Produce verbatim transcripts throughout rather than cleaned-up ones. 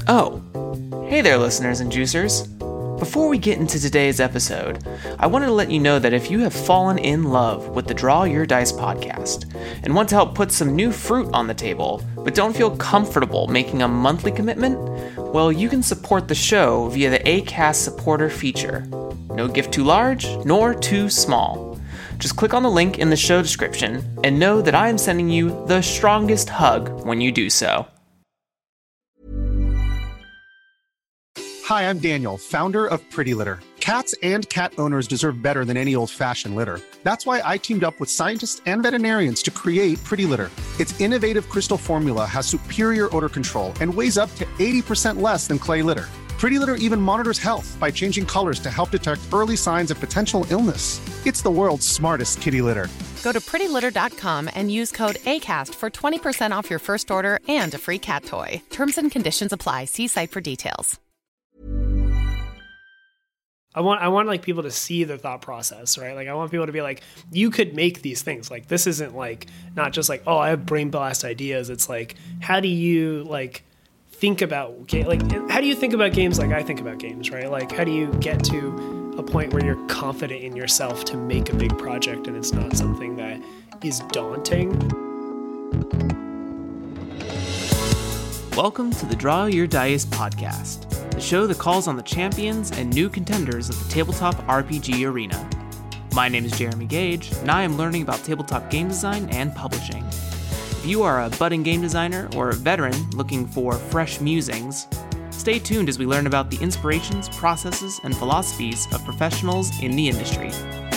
Oh, hey there listeners and juicers. Before we get into today's episode, I wanted to let you know that if you have fallen in love with the Draw Your Dice podcast and want to help put some new fruit on the table, but don't feel comfortable making a monthly commitment, well, you can support the show via the Acast supporter feature. No gift too large, nor too small. Just click on the link in the show description and know that I am sending you the strongest hug when you do so. Hi, I'm Daniel, founder of Pretty Litter. Cats and cat owners deserve better than any old-fashioned litter. That's why I teamed up with scientists and veterinarians to create Pretty Litter. Its innovative crystal formula has superior odor control and weighs up to eighty percent less than clay litter. Pretty Litter even monitors health by changing colors to help detect early signs of potential illness. It's the world's smartest kitty litter. Go to pretty litter dot com and use code ACAST for twenty percent off your first order and a free cat toy. Terms and conditions apply. See site for details. I want I want like people to see the thought process, right? Like I want people to be like, you could make these things. Like this isn't like not just like, oh, I have brain blast ideas. It's like, how do you like think about ga- like how do you think about games like I think about games, right? Like how do you get to a point where you're confident in yourself to make a big project and it's not something that is daunting? Welcome to the Draw Your Dice podcast, the show that calls on the champions and new contenders of the tabletop R P G arena. My name is Jeremy Gage, and I am learning about tabletop game design and publishing. If you are a budding game designer or a veteran looking for fresh musings, stay tuned as we learn about the inspirations, processes, and philosophies of professionals in the industry.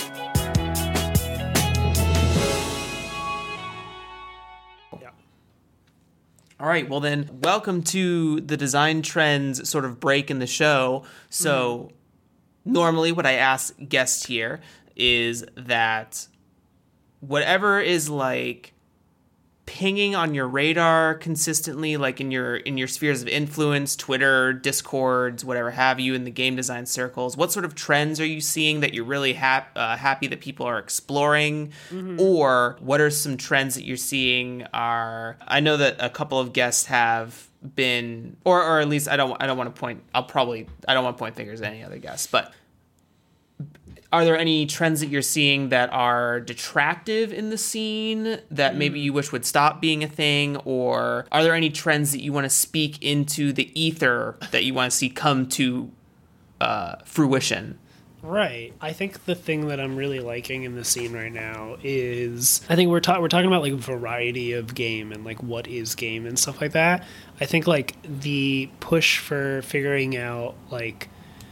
All right, well then, welcome to the design trends sort of break in the show. So mm-hmm. normally what I ask guests here is that whatever is like pinging on your radar consistently, like in your in your spheres of influence, Twitter, Discords, whatever have you, in the game design circles, what sort of trends are you seeing that you're really hap- uh, happy that people are exploring? Mm-hmm. Or what are some trends that you're seeing are, I know that a couple of guests have been, or or at least I don't I don't want to point, I'll probably, I don't want to point fingers at any other guests, but are there any trends that you're seeing that are detractive in the scene that maybe you wish would stop being a thing? Or are there any trends that you want to speak into the ether that you want to see come to uh, fruition? Right. I think the thing that I'm really liking in the scene right now is, I think we're, ta- we're talking about like variety of game and like what is game and stuff like that. I think like the push for figuring out like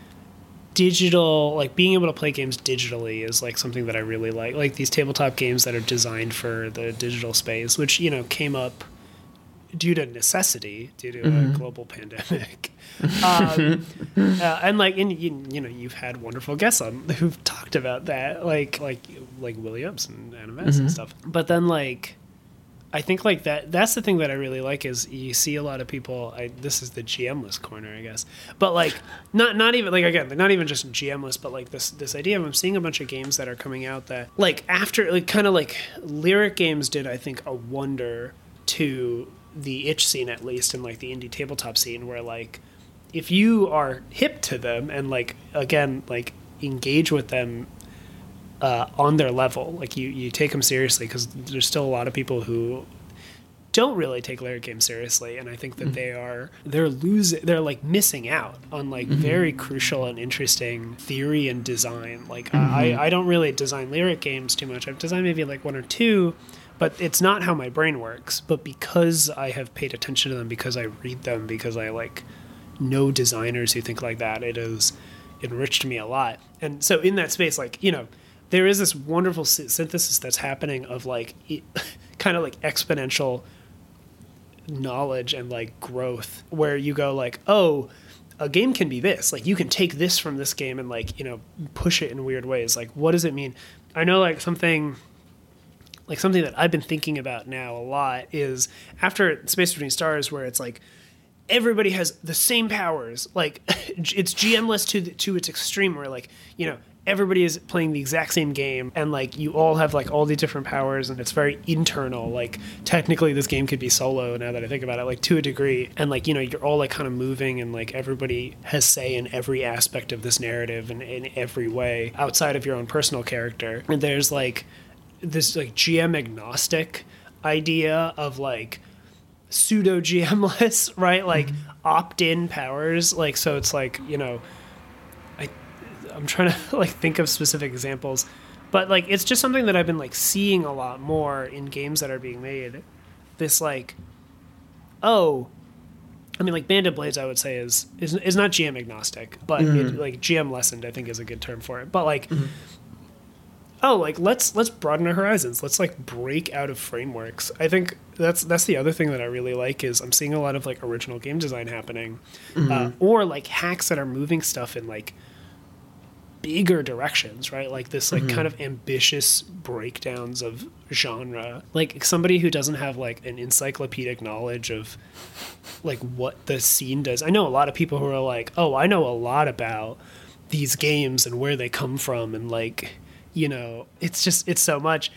digital, like being able to play games digitally is like something that I really like. Like these tabletop games that are designed for the digital space, which, you know, came up due to necessity, due to mm-hmm. a global pandemic. um, uh, and like, in, you, you know, you've had wonderful guests on who've talked about that, like, like, like Williams and Anna Mess mm-hmm. and stuff. But then like, I think like that, that's the thing that I really like is you see a lot of people, I, this is the G M list corner, I guess, but like not, not even like, again, not even just G M list, but like this, this idea of I'm seeing a bunch of games that are coming out that like after like kind of like Lyric Games did, I think, a wonder to the itch scene, at least in like the indie tabletop scene, where like, if you are hip to them and like, again, like engage with them Uh, on their level, like you, you take them seriously, because there's still a lot of people who don't really take Lyric Games seriously, and I think that mm-hmm. they are they're losing, they're like missing out on like mm-hmm. very crucial and interesting theory and design. Like mm-hmm. I, I don't really design Lyric Games too much. I've designed maybe like one or two, but it's not how my brain works. But because I have paid attention to them, because I read them, because I like know designers who think like that, it has enriched me a lot. And so in that space, like, you know, there is this wonderful synthesis that's happening of like e- kind of like exponential knowledge and like growth, where you go like, oh, a game can be this, like you can take this from this game and like, you know, push it in weird ways. Like, what does it mean? I know like something like something that I've been thinking about now a lot is after Space Between Stars, where it's like everybody has the same powers. Like it's G M-less to the, to its extreme, where like, you know, everybody is playing the exact same game, and like you all have like all these different powers, and it's very internal. Like technically this game could be solo now that I think about it, like to a degree, and like, you know, you're all like kind of moving, and like everybody has say in every aspect of this narrative and in every way outside of your own personal character. And there's like this like G M agnostic idea of like pseudo G M-less, right? Like mm-hmm. opt-in powers. Like, so it's like, you know, I, I'm trying to like think of specific examples, but like, it's just something that I've been like seeing a lot more in games that are being made. This like, oh, I mean, like Bandit Blades, I would say is, is, is not G M agnostic, but mm-hmm. it, like G M lessened, I think is a good term for it. But like, mm-hmm. oh, like let's let's broaden our horizons. Let's like break out of frameworks. I think that's that's the other thing that I really like is I'm seeing a lot of like original game design happening, mm-hmm. uh, or like hacks that are moving stuff in like bigger directions, right? Like this like mm-hmm. kind of ambitious breakdowns of genre. Like somebody who doesn't have like an encyclopedic knowledge of like what the scene does. I know a lot of people who are like, oh, I know a lot about these games and where they come from, and like, you know, it's just, it's so much.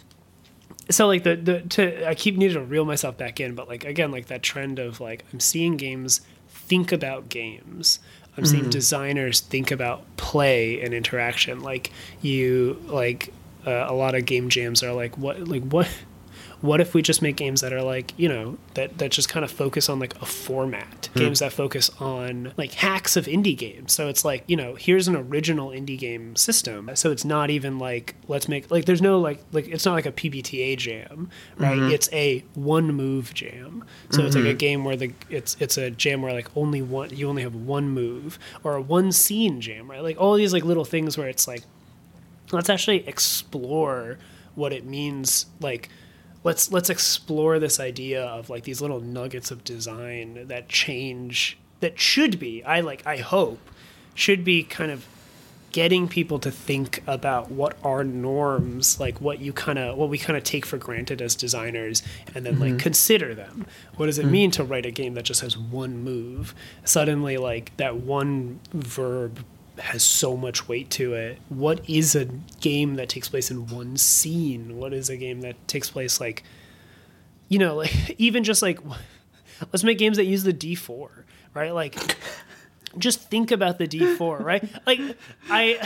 So like the, the, to, I keep needing to reel myself back in, but like, again, like that trend of like, I'm seeing games think about games. I'm mm-hmm. seeing designers think about play and interaction. Like you, like uh, a lot of game jams are like, what, like what, what if we just make games that are like, you know, that, that just kind of focus on like a format, mm. games that focus on like hacks of indie games. So it's like, you know, here's an original indie game system. So it's not even like, let's make, like, there's no like, like, it's not like a P B T A jam, right? Mm-hmm. It's a one move jam. So mm-hmm. it's like a game where the, it's, it's a jam where like only one, you only have one move, or a one scene jam, right? Like all these like little things where it's like, let's actually explore what it means. Like, Let's let's explore this idea of like these little nuggets of design that change, that should be, I like I hope, should be kind of getting people to think about what are norms, like what you kind of what we kind of take for granted as designers, and then mm-hmm. like consider them. What does it mm-hmm. mean to write a game that just has one move? Suddenly, like that one verb has so much weight to it. What is a game that takes place in one scene? What is a game that takes place like, you know, like even just like, let's make games that use the D four, right? Like just think about the D four, right? Like I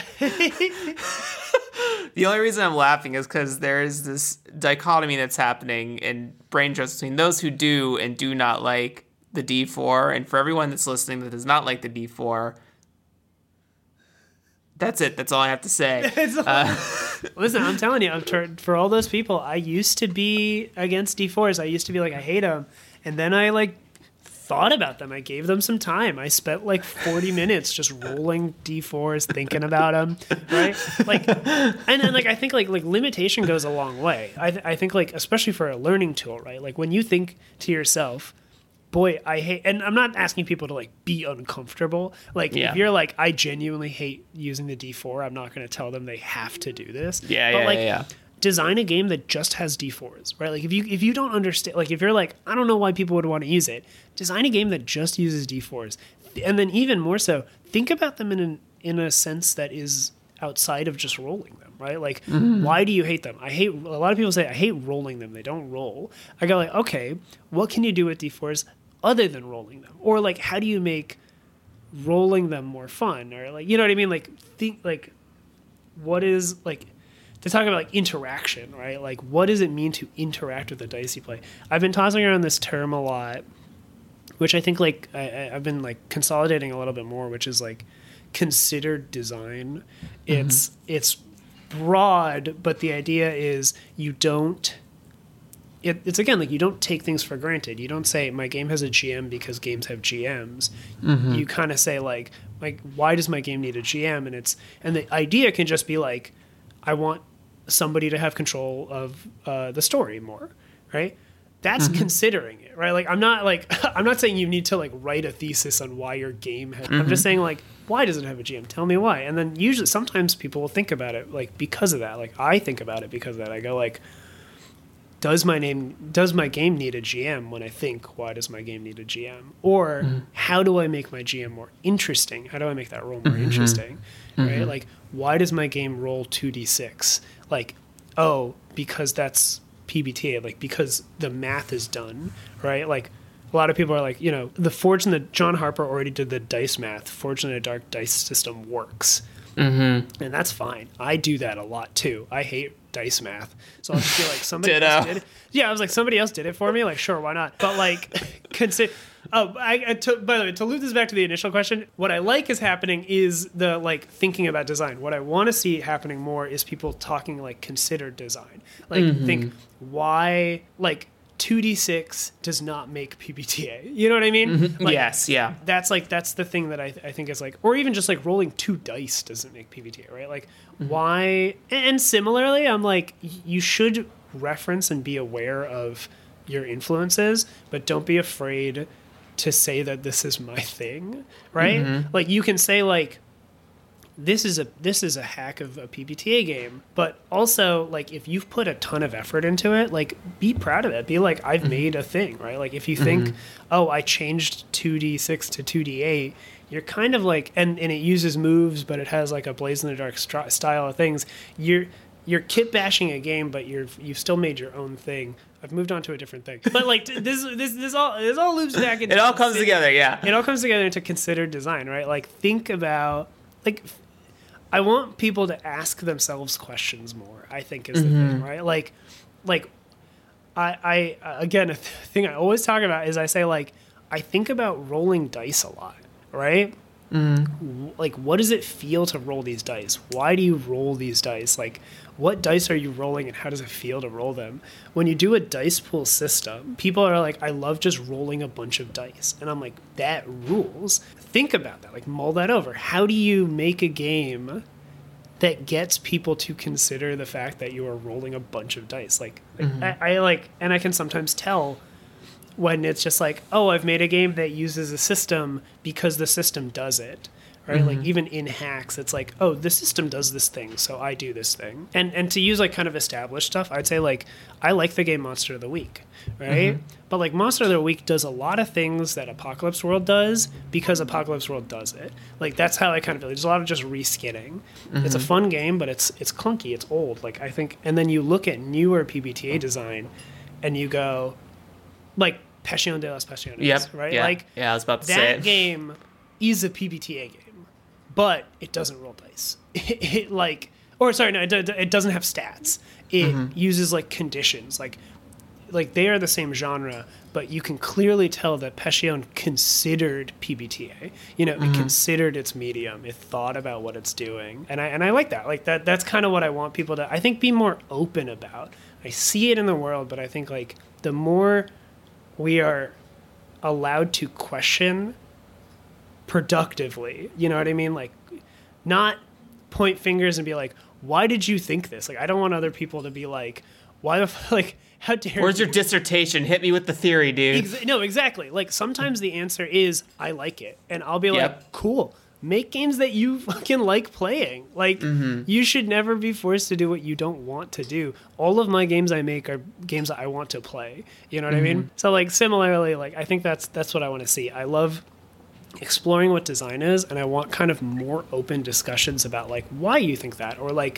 the only reason I'm laughing is because there is this dichotomy that's happening in brain trust between those who do and do not like the D four, and for everyone that's listening that does not like the D four, that's it. That's all I have to say. Uh, Listen, I'm telling you, I'm ter- for all those people, I used to be against D fours. I used to be like, I hate them. And then I like thought about them. I gave them some time. I spent like forty minutes just rolling D fours, thinking about them, right? Like, and then like, I think like, like limitation goes a long way. I, th- I think like, especially for a learning tool, right? Like when you think to yourself, boy, I hate, and I'm not asking people to like be uncomfortable. Like yeah. if you're like, I genuinely hate using the D four, I'm not going to tell them they have to do this. Yeah, but yeah, like, yeah, yeah. Design a game that just has D fours, right? Like if you if you don't understand, like if you're like, I don't know why people would want to use it, design a game that just uses D fours, and then even more so, think about them in an, in a sense that is outside of just rolling them, right? Like, mm-hmm. why do you hate them? I hate, a lot of people say, I hate rolling them. They don't roll. I go like, okay, what can you do with D fours other than rolling them? Or like, how do you make rolling them more fun? Or like, you know what I mean? Like, think like, what is like, to talk about like interaction, right? Like, what does it mean to interact with the dice you play? I've been tossing around this term a lot, which I think like I, I've been like consolidating a little bit more, which is like considered design. Mm-hmm. It's it's broad, but the idea is you don't. It, it's again like you don't take things for granted. You don't say my game has a G M because games have G Ms. Mm-hmm. You kind of say like like why does my game need a G M? And it's and the idea can just be like, I want somebody to have control of uh, the story more, right? That's mm-hmm. considering it, right? Like I'm not like I'm not saying you need to like write a thesis on why your game has, mm-hmm. I'm just saying like, why does it have a G M? Tell me why. And then usually sometimes people will think about it like because of that. Like I think about it because of that. I go like, does my name does my game need a G M? When I think, why does my game need a G M? Or mm-hmm. how do I make my G M more interesting? How do I make that role more mm-hmm. interesting? Mm-hmm. Right? Like, why does my game roll two d six? Like, oh, because that's P B T A, like because the math is done, right? Like a lot of people are like, you know, the Forge and the John Harper already did the dice math. Forge in the Dark dice system works. Mm-hmm. And that's fine. I do that a lot too. I hate dice math. So I'll just be like, somebody else did it. Yeah, I was like, somebody else did it for me. Like, sure, why not? But like, consider. Oh, I, I to, by the way, to loop this back to the initial question, what I like is happening is the like thinking about design. What I want to see happening more is people talking like considered design. Like mm-hmm. think why like two d six does not make P B T A. You know what I mean? Mm-hmm. Like, yes, yeah. That's like that's the thing that I I think is like, or even just like rolling two dice doesn't make P B T A, right? Like mm-hmm. why? And similarly, I'm like, you should reference and be aware of your influences, but don't be afraid to say that this is my thing, right? Mm-hmm. Like you can say like, this is a this is a hack of a P B T A game, but also like if you've put a ton of effort into it, like be proud of it. Be like, I've mm-hmm. made a thing, right? Like if you think, mm-hmm. oh, I changed two d six to two d eight, you're kind of like, and, and it uses moves, but it has like a Blaze in the Dark st- style of things. You're you're kit bashing a game, but you're you've still made your own thing. I've moved on to a different thing, but like this, this, this all, this all loops back into. It all comes together, yeah. It all comes together into considered design, right? Like think about, like, I want people to ask themselves questions more. I think is the mm-hmm. thing, right? Like, like, I, I again, a th- thing I always talk about is I say like, I think about rolling dice a lot, right? Mm-hmm. Like, what does it feel to roll these dice? Why do you roll these dice? Like, what dice are you rolling and how does it feel to roll them? When you do a dice pool system, people are like, I love just rolling a bunch of dice. And I'm like, that rules. Think about that. Like, mull that over. How do you make a game that gets people to consider the fact that you are rolling a bunch of dice? Like, mm-hmm. I, I like, and I can sometimes tell when it's just like, oh, I've made a game that uses a system because the system does it. Right? Mm-hmm. Like even in hacks, it's like, oh, the system does this thing, so I do this thing. And and to use like kind of established stuff, I'd say like, I like the game Monster of the Week, right? Mm-hmm. But like Monster of the Week does a lot of things that Apocalypse World does because Apocalypse World does it. Like that's how I kind of feel. There's a lot of just reskinning. Mm-hmm. It's a fun game, but it's it's clunky, it's old. Like I think, and then you look at newer P B T A design, and you go, like Passion de las Pasiones, yep. right? Yeah. Like yeah, I was about to that say it. game is a P B T A game. But it doesn't roll dice. It, it like, or sorry, no, it, it doesn't have stats. It mm-hmm. uses like conditions, like, like they are the same genre, but you can clearly tell that Passion considered P B T A. You know, mm-hmm. it considered its medium. It thought about what it's doing, and I and I like that. Like that. That's kind of what I want people to, I think, be more open about. I see it in the world, but I think like the more we are allowed to question productively, you know what I mean? Like, not point fingers and be like, why did you think this? Like, I don't want other people to be like, why the f-? Like, how dare Where's you? your dissertation? Hit me with the theory, dude. Ex- no, exactly. Like, sometimes the answer is, I like it. And I'll be yep. like, cool. Make games that you fucking like playing. Like, mm-hmm. you should never be forced to do what you don't want to do. All of my games I make are games that I want to play. You know what mm-hmm. I mean? So, like, similarly, like, I think that's that's what I want to see. I love exploring what design is, and I want kind of more open discussions about like why you think that, or like,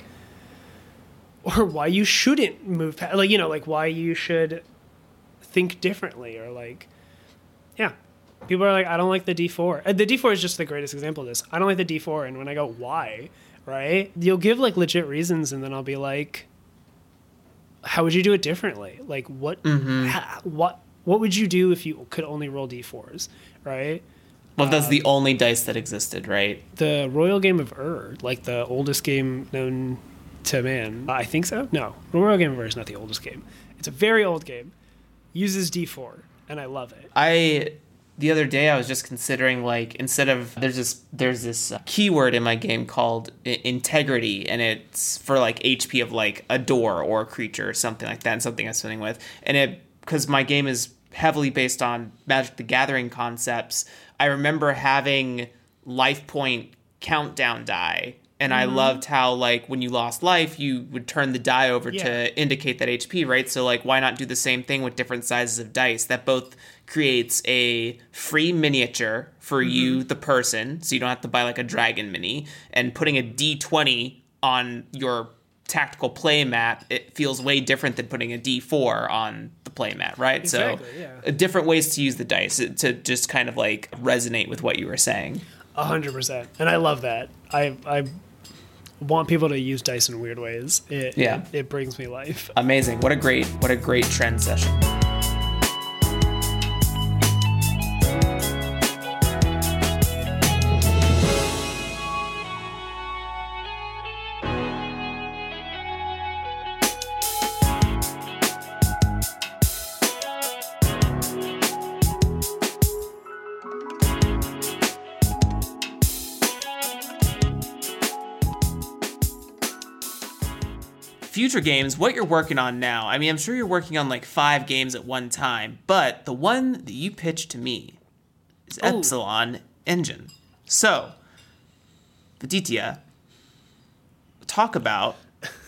or why you shouldn't move past, like, you know, like why you should think differently, or like, yeah, people are like, I don't like the D four. The D four is just the greatest example of this. I don't like the D four, and when I go, why, right? You'll give like legit reasons, and then I'll be like, how would you do it differently? Like what, mm-hmm. ha, what, what would you do if you could only roll D fours, right? Well, that's um, the only dice that existed, right? The Royal Game of Ur, like the oldest game known to man. I think so? No. The Royal Game of Ur is not the oldest game. It's a very old game. Uses D four, and I love it. I, the other day, I was just considering, like, instead of, there's this there's this uh, keyword in my game called I- integrity, and it's for, like, H P of, like, a door or a creature or something like that, and something I'm spinning with. And it, because my game is heavily based on Magic the Gathering concepts, I remember having life point countdown die And mm-hmm. I loved how, like, when you lost life, you would turn the die over yeah. to indicate that H P, right? So, like, why not do the same thing with different sizes of dice? That both creates a free miniature for mm-hmm. you, the person, so you don't have to buy, like, a dragon mini. And putting a D twenty on your tactical play mat, it feels way different than putting a D four on the play mat, right? Exactly, so, yeah. different ways to use the dice to just kind of, like, resonate with what you were saying. A hundred percent. And I love that. I I want people to use dice in weird ways. It, yeah. it, it brings me life. Amazing. What a great, what a great trend session. Future games, what you're working on now. I mean, I'm sure you're working on like five games at one time, but the one that you pitched to me is Ooh. Epsilon Engine. So, Viditya, talk about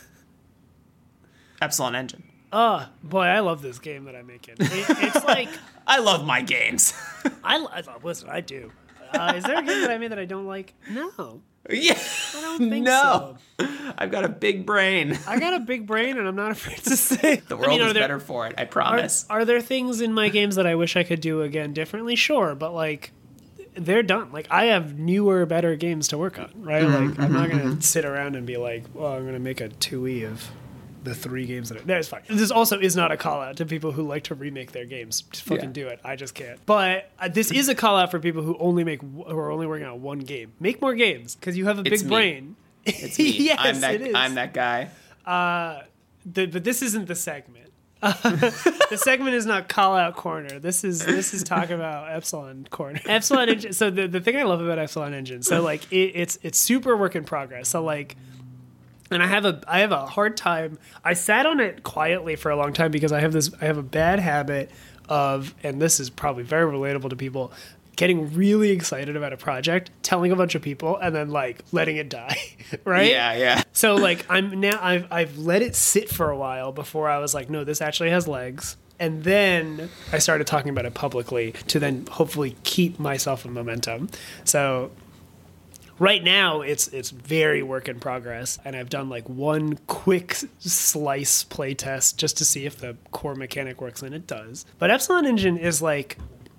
Epsilon Engine. Oh, boy, I love this game that I'm making. It, it's like... I love my games. I, I Listen, I do. Uh, is there a game that I made that I don't like? No. Yeah. I don't think no. so. I've got a big brain. I got a big brain, and I'm not afraid to say. The world I mean, is there, better for it, I promise. Are, are there things in my games that I wish I could do again differently? Sure, but like, they're done. Like, I have newer, better games to work on, right? Mm-hmm, like, I'm mm-hmm, not going to mm-hmm. sit around and be like, well, I'm going to make a two E of the three games that are... No, it's fine. This also is not a call-out to people who like to remake their games. Just fucking yeah. do it. I just can't. But uh, this is a call-out for people who only make... who are only working on one game. Make more games, because you have a It's big me. brain. It's me. Yes, I'm that, it is. I'm that guy. Uh, the, but this isn't the segment. Uh, the segment is not call out corner. This is this is talk about Epsilon corner. Epsilon Engine. So the, the thing I love about Epsilon Engine, so like it, it's it's super work in progress. So like, and I have a I have a hard time. I sat on it quietly for a long time because I have this I have a bad habit of, and this is probably very relatable to people, getting really excited about a project, telling a bunch of people, and then like letting it die, right? Yeah, yeah. So like I'm now I've I've let it sit for a while before I was like, no, this actually has legs. And then I started talking about it publicly to then hopefully keep myself in momentum. So right now it's it's very work in progress, and I've done like one quick slice play test just to see if the core mechanic works, and it does. But Epsilon Engine is like,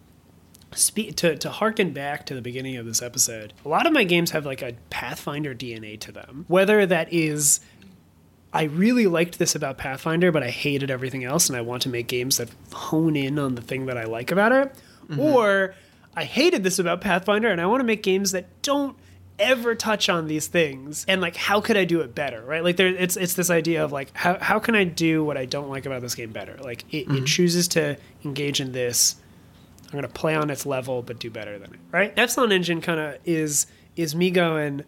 Spe- to, to harken back to the beginning of this episode, a lot of my games have like a Pathfinder D N A to them. Whether that is, I really liked this about Pathfinder, but I hated everything else, and I want to make games that hone in on the thing that I like about it. Mm-hmm. Or I hated this about Pathfinder, and I want to make games that don't ever touch on these things. And like, how could I do it better, right? Like, there, it's it's this idea of like, how how can I do what I don't like about this game better? Like, it, mm-hmm. it chooses to engage in this. I'm going to play on its level, but do better than it, right? Epsilon Engine kind of is is me going,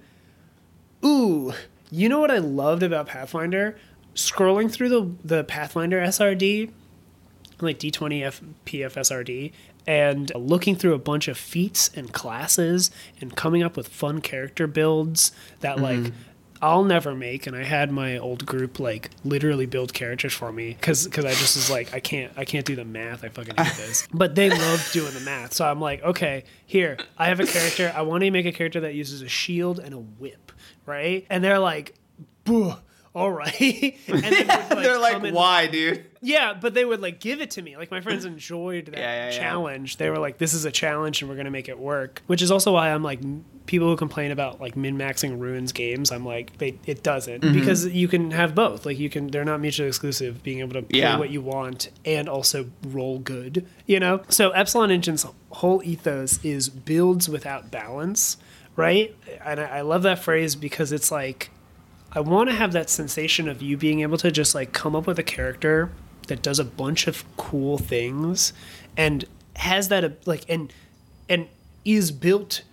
ooh, you know what I loved about Pathfinder? Scrolling through the, the Pathfinder S R D, like D twenty F P F S R D, and looking through a bunch of feats and classes and coming up with fun character builds that, mm-hmm. like, I'll never make, and I had my old group like literally build characters for me because because I just was like I can't I can't do the math, I fucking hate this. But they loved doing the math, so I'm like, okay, here I have a character. I want to make a character that uses a shield and a whip, right? And they're like, boo. All right. And then would, like, they're like, in, why, dude? Yeah, but they would like give it to me. Like, my friends enjoyed that yeah, yeah, challenge. Yeah. They were like, this is a challenge and we're going to make it work. Which is also why I'm like, people who complain about like min-maxing ruins games, I'm like, they, it doesn't. Mm-hmm. Because you can have both. Like, you can, they're not mutually exclusive, being able to play yeah. what you want and also roll good, you know? So Epsilon Engine's whole ethos is builds without balance, right? And I, I love that phrase because it's like, I want to have that sensation of you being able to just like come up with a character that does a bunch of cool things and has that like and and is built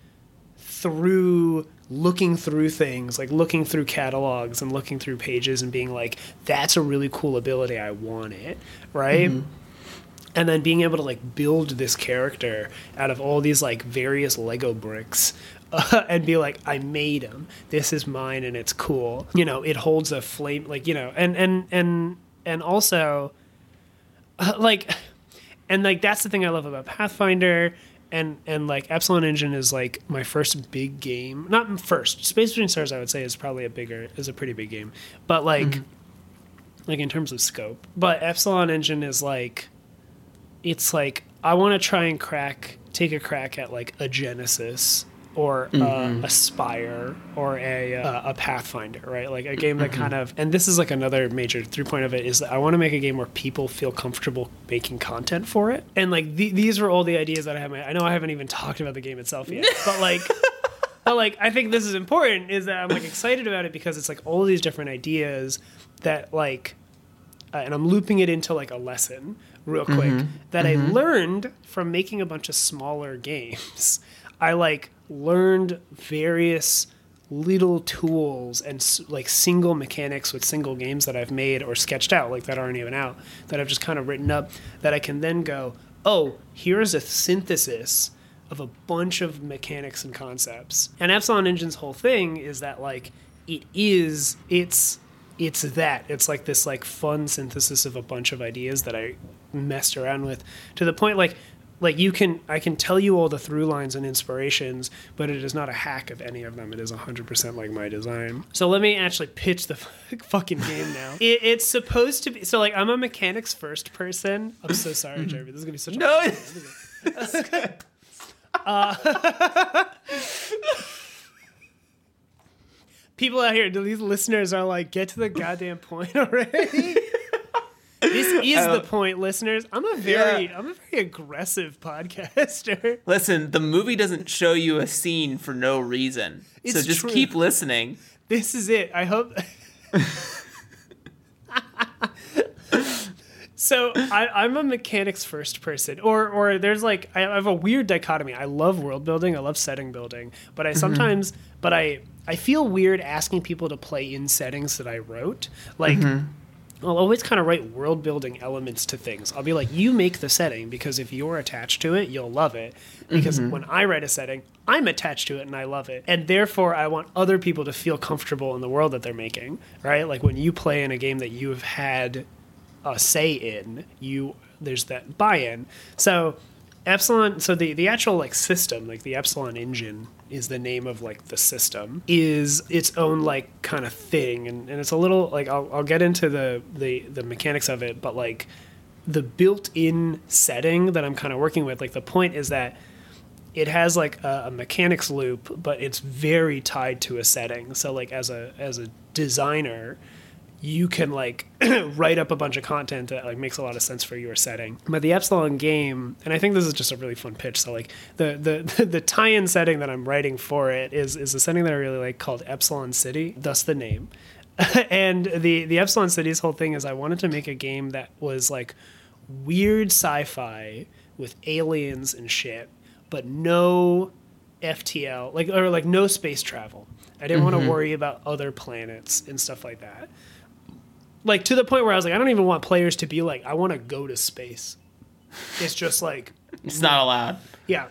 through looking through things, like looking through catalogs and looking through pages and being like, that's a really cool ability, I want it, right? Mm-hmm. and then being able to like build this character out of all these like various Lego bricks. Uh, and be like, I made him. This is mine, and it's cool. You know, it holds a flame, like, you know, and and and and also, uh, like, and like that's the thing I love about Pathfinder, and and like Epsilon Engine is like my first big game. Not first. Space Between Stars, I would say, is probably a bigger, is a pretty big game, but like, mm-hmm. like in terms of scope. But Epsilon Engine is like, it's like I want to try and crack, take a crack at like a Genesis. Or mm-hmm. uh, a Spire, or a uh, a Pathfinder, right? Like a game that mm-hmm. kind of, and this is like another major through point of it, is that I want to make a game where people feel comfortable making content for it. And like the, these were all the ideas that I have. I know I haven't even talked about the game itself yet, but like, but like I think this is important. Is that I'm like excited about it because it's like all of these different ideas that like, uh, and I'm looping it into like a lesson real quick mm-hmm. that mm-hmm. I learned from making a bunch of smaller games. I like learned various little tools and like single mechanics with single games that I've made or sketched out, like that aren't even out, that I've just kind of written up, that I can then go, oh, here's a synthesis of a bunch of mechanics and concepts. And Epsilon Engine's whole thing is that like it is, it's, it's that. It's like this like fun synthesis of a bunch of ideas that I messed around with to the point like, Like you can, I can tell you all the through lines and inspirations, but it is not a hack of any of them. It is one hundred percent like my design. So let me actually pitch the fucking game now. It, it's supposed to be, so like I'm a mechanics first person. I'm so sorry, Jeremy. This is going to be such a... No, it's good. Uh, people out here, these listeners are like, get to the goddamn point already. This is uh, the point, listeners. I'm a very, yeah. I'm a very aggressive podcaster. Listen, the movie doesn't show you a scene for no reason, it's so just true. Keep listening. This is it. I hope. So I, I'm a mechanics first person, or or there's like I have a weird dichotomy. I love world building, I love setting building, but I sometimes, mm-hmm. but I I feel weird asking people to play in settings that I wrote, like. Mm-hmm. I'll always kind of write world-building elements to things. I'll be like, you make the setting, because if you're attached to it, you'll love it. Because mm-hmm. when I write a setting, I'm attached to it and I love it. And therefore, I want other people to feel comfortable in the world that they're making, right? Like when you play in a game that you have had a say in, you there's that buy-in. So Epsilon, so the, the actual like system, like the Epsilon engine is the name of like the system, is its own like kind of thing. And, and it's a little like, I'll, I'll get into the, the, the mechanics of it, but like the built-in setting that I'm kind of working with, like the point is that it has like a, a mechanics loop, but it's very tied to a setting. So like as a, as a designer, you can like write up a bunch of content that like makes a lot of sense for your setting. But the Epsilon game, and I think this is just a really fun pitch. So like the the the tie-in setting that I'm writing for it is is a setting that I really like called Epsilon City, thus the name. And the the Epsilon City's whole thing is I wanted to make a game that was like weird sci-fi with aliens and shit, but no F T L, like or like no space travel. I didn't mm-hmm. want to worry about other planets and stuff like that. Like, to the point where I was like, I don't even want players to be like, I want to go to space. It's just like... It's not allowed. Yeah.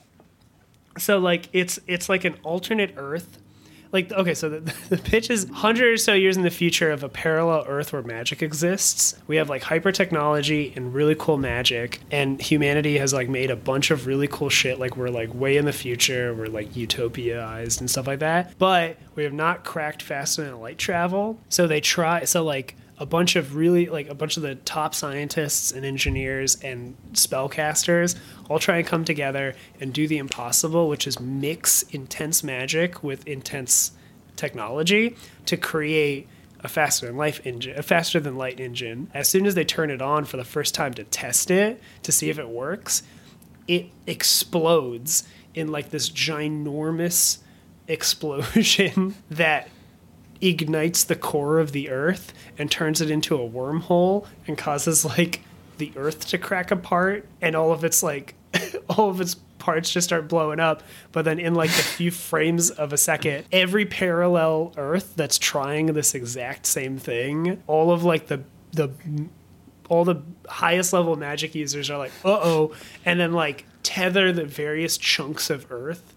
So, like, it's it's like an alternate Earth. Like, okay, so the, the pitch is one hundred or so years in the future of a parallel Earth where magic exists. We have, like, hyper technology and really cool magic. And humanity has, like, made a bunch of really cool shit. Like, we're, like, way in the future. We're, like, utopia-ized and stuff like that. But we have not cracked fast enough light travel. So they try... So, like... a bunch of really, like, a bunch of the top scientists and engineers and spellcasters all try and come together and do the impossible, which is mix intense magic with intense technology to create a faster than light engine, a faster than light engine. As soon as they turn it on for the first time to test it, to see if it works, it explodes in, like, this ginormous explosion that ignites the core of the Earth and turns it into a wormhole and causes like the Earth to crack apart and all of its like all of its parts just start blowing up. But then in like a few frames of a second, every parallel Earth that's trying this exact same thing, all of like the the all the highest level magic users are like, uh-oh, and then like tether the various chunks of Earth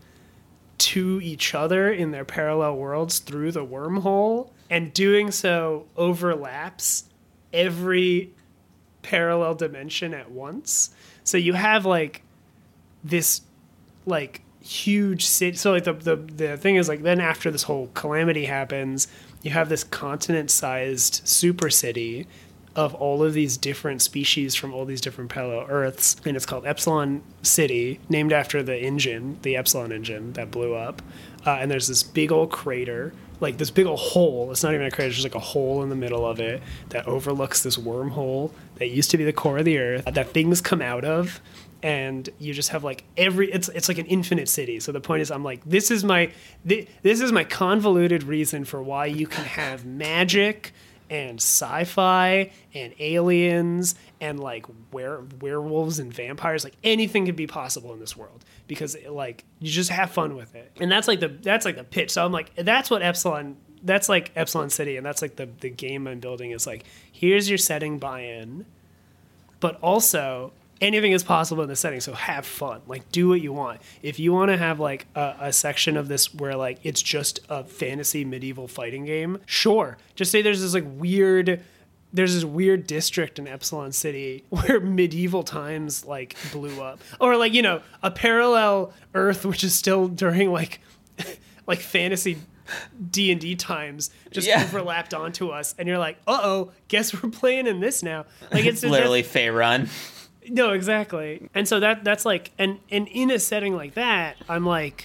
to each other in their parallel worlds through the wormhole, and doing so overlaps every parallel dimension at once. So you have like this like huge city. So like the, the the thing is like then after this whole calamity happens, you have this continent-sized super city of all of these different species from all these different parallel Earths, and it's called Epsilon City, named after the engine, the Epsilon engine that blew up. Uh, and there's this big old crater, like this big old hole. It's not even a crater, it's just like a hole in the middle of it that overlooks this wormhole that used to be the core of the Earth that things come out of. And you just have like every it's it's like an infinite city. So the point is, I'm like, this is my this is my convoluted reason for why you can have magic and sci-fi and aliens and like were werewolves and vampires. Like anything could be possible in this world because it, like you just have fun with it. And that's like the that's like the pitch. So I'm like, that's what Epsilon. That's like Epsilon City, and that's like the the game I'm building is like, here's your setting buy-in, but also anything is possible in the setting, so have fun. Like, do what you want. If you want to have, like, a, a section of this where, like, it's just a fantasy medieval fighting game, sure. Just say there's this, like, weird... There's this weird district in Epsilon City where medieval times, like, blew up. Or, like, you know, a parallel Earth, which is still during, like, like fantasy D and D times just yeah. overlapped onto us. And you're like, uh-oh, guess we're playing in this now. Like, it's literally Faerun. No, exactly. And so that that's like, and, and in a setting like that, I'm like,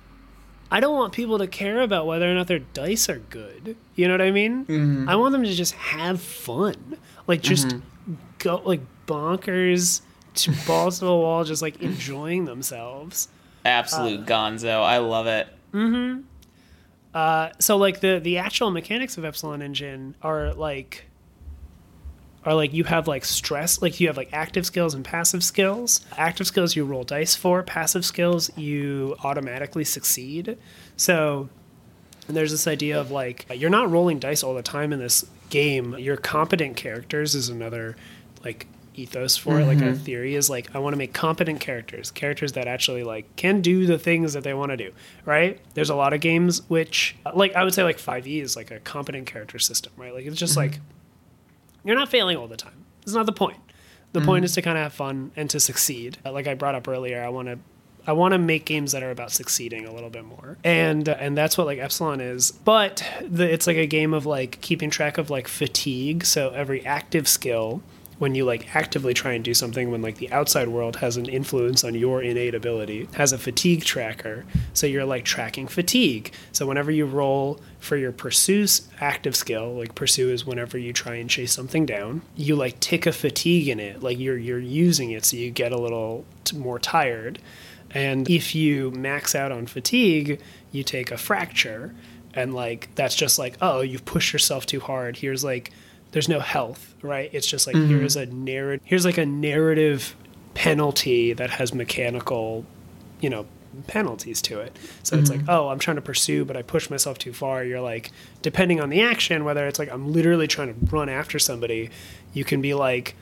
I don't want people to care about whether or not their dice are good. You know what I mean? Mm-hmm. I want them to just have fun. Like, just mm-hmm. go, like, bonkers, to balls to the wall, just, like, enjoying themselves. Absolute uh, gonzo. I love it. Mm-hmm. Uh, so, like, the, the actual mechanics of Epsilon Engine are, like... are like you have like stress, like you have like active skills and passive skills. Active skills you roll dice for, passive skills you automatically succeed. So and there's this idea of like you're not rolling dice all the time in this game. Your competent characters is another like ethos for mm-hmm. it. Like a theory is like I want to make competent characters, characters that actually like can do the things that they want to do, right? There's a lot of games which like I would say like five E is like a competent character system, right? Like it's just mm-hmm. like you're not failing all the time. That's not the point. The mm-hmm. point is to kind of have fun and to succeed. Like I brought up earlier, I want to I want to make games that are about succeeding a little bit more. And uh, and that's what like Epsilon is. But the, it's like a game of like keeping track of like fatigue. So every active skill, when you like actively try and do something when like the outside world has an influence on your innate ability, has a fatigue tracker. So you're like tracking fatigue. So whenever you roll for your pursue active skill, like pursue is whenever you try and chase something down, you like tick a fatigue in it. Like you're you're using it so you get a little t- more tired. And if you max out on fatigue, you take a fracture. And like that's just like, oh, you've pushed yourself too hard. Here's like there's no health, right? It's just like, mm-hmm. here's a narrative, here's like a narrative penalty that has mechanical, you know, penalties to it. So mm-hmm. it's like, oh, I'm trying to pursue, but I pushed myself too far. You're like, depending on the action, whether it's like, I'm literally trying to run after somebody, you can be like,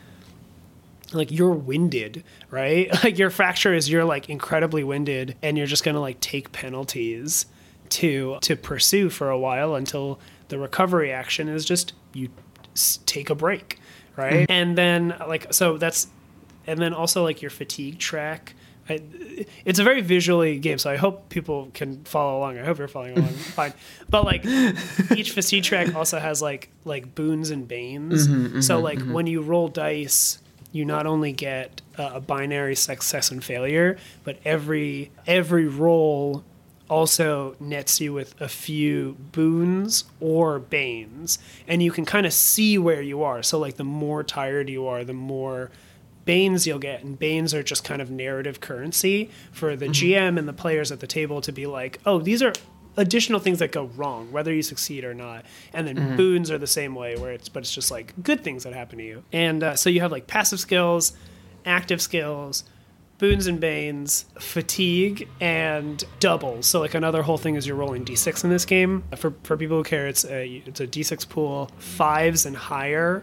like you're winded, right? Like your fracture is you're like incredibly winded and you're just going to like take penalties to, to pursue for a while until the recovery action is just you take a break, right? Mm-hmm. And then like so that's and then also like your fatigue track. I, it's a very visually game, so I hope people can follow along. I hope you're following along. Fine, but like each fatigue track also has like like boons and banes. Mm-hmm, mm-hmm, so like mm-hmm. when you roll dice, you not only get uh, a binary success and failure, but every every roll also nets you with a few boons or banes, and you can kind of see where you are. So like the more tired you are, the more banes you'll get, and banes are just kind of narrative currency for the mm-hmm. G M and the players at the table to be like, oh, these are additional things that go wrong, whether you succeed or not. And then mm-hmm. boons are the same way, where it's but it's just like good things that happen to you. And uh, so you have like passive skills, active skills, boons and banes, fatigue, and doubles. So like another whole thing is you're rolling d six in this game. For for people who care, it's a, it's a d six pool. Fives and higher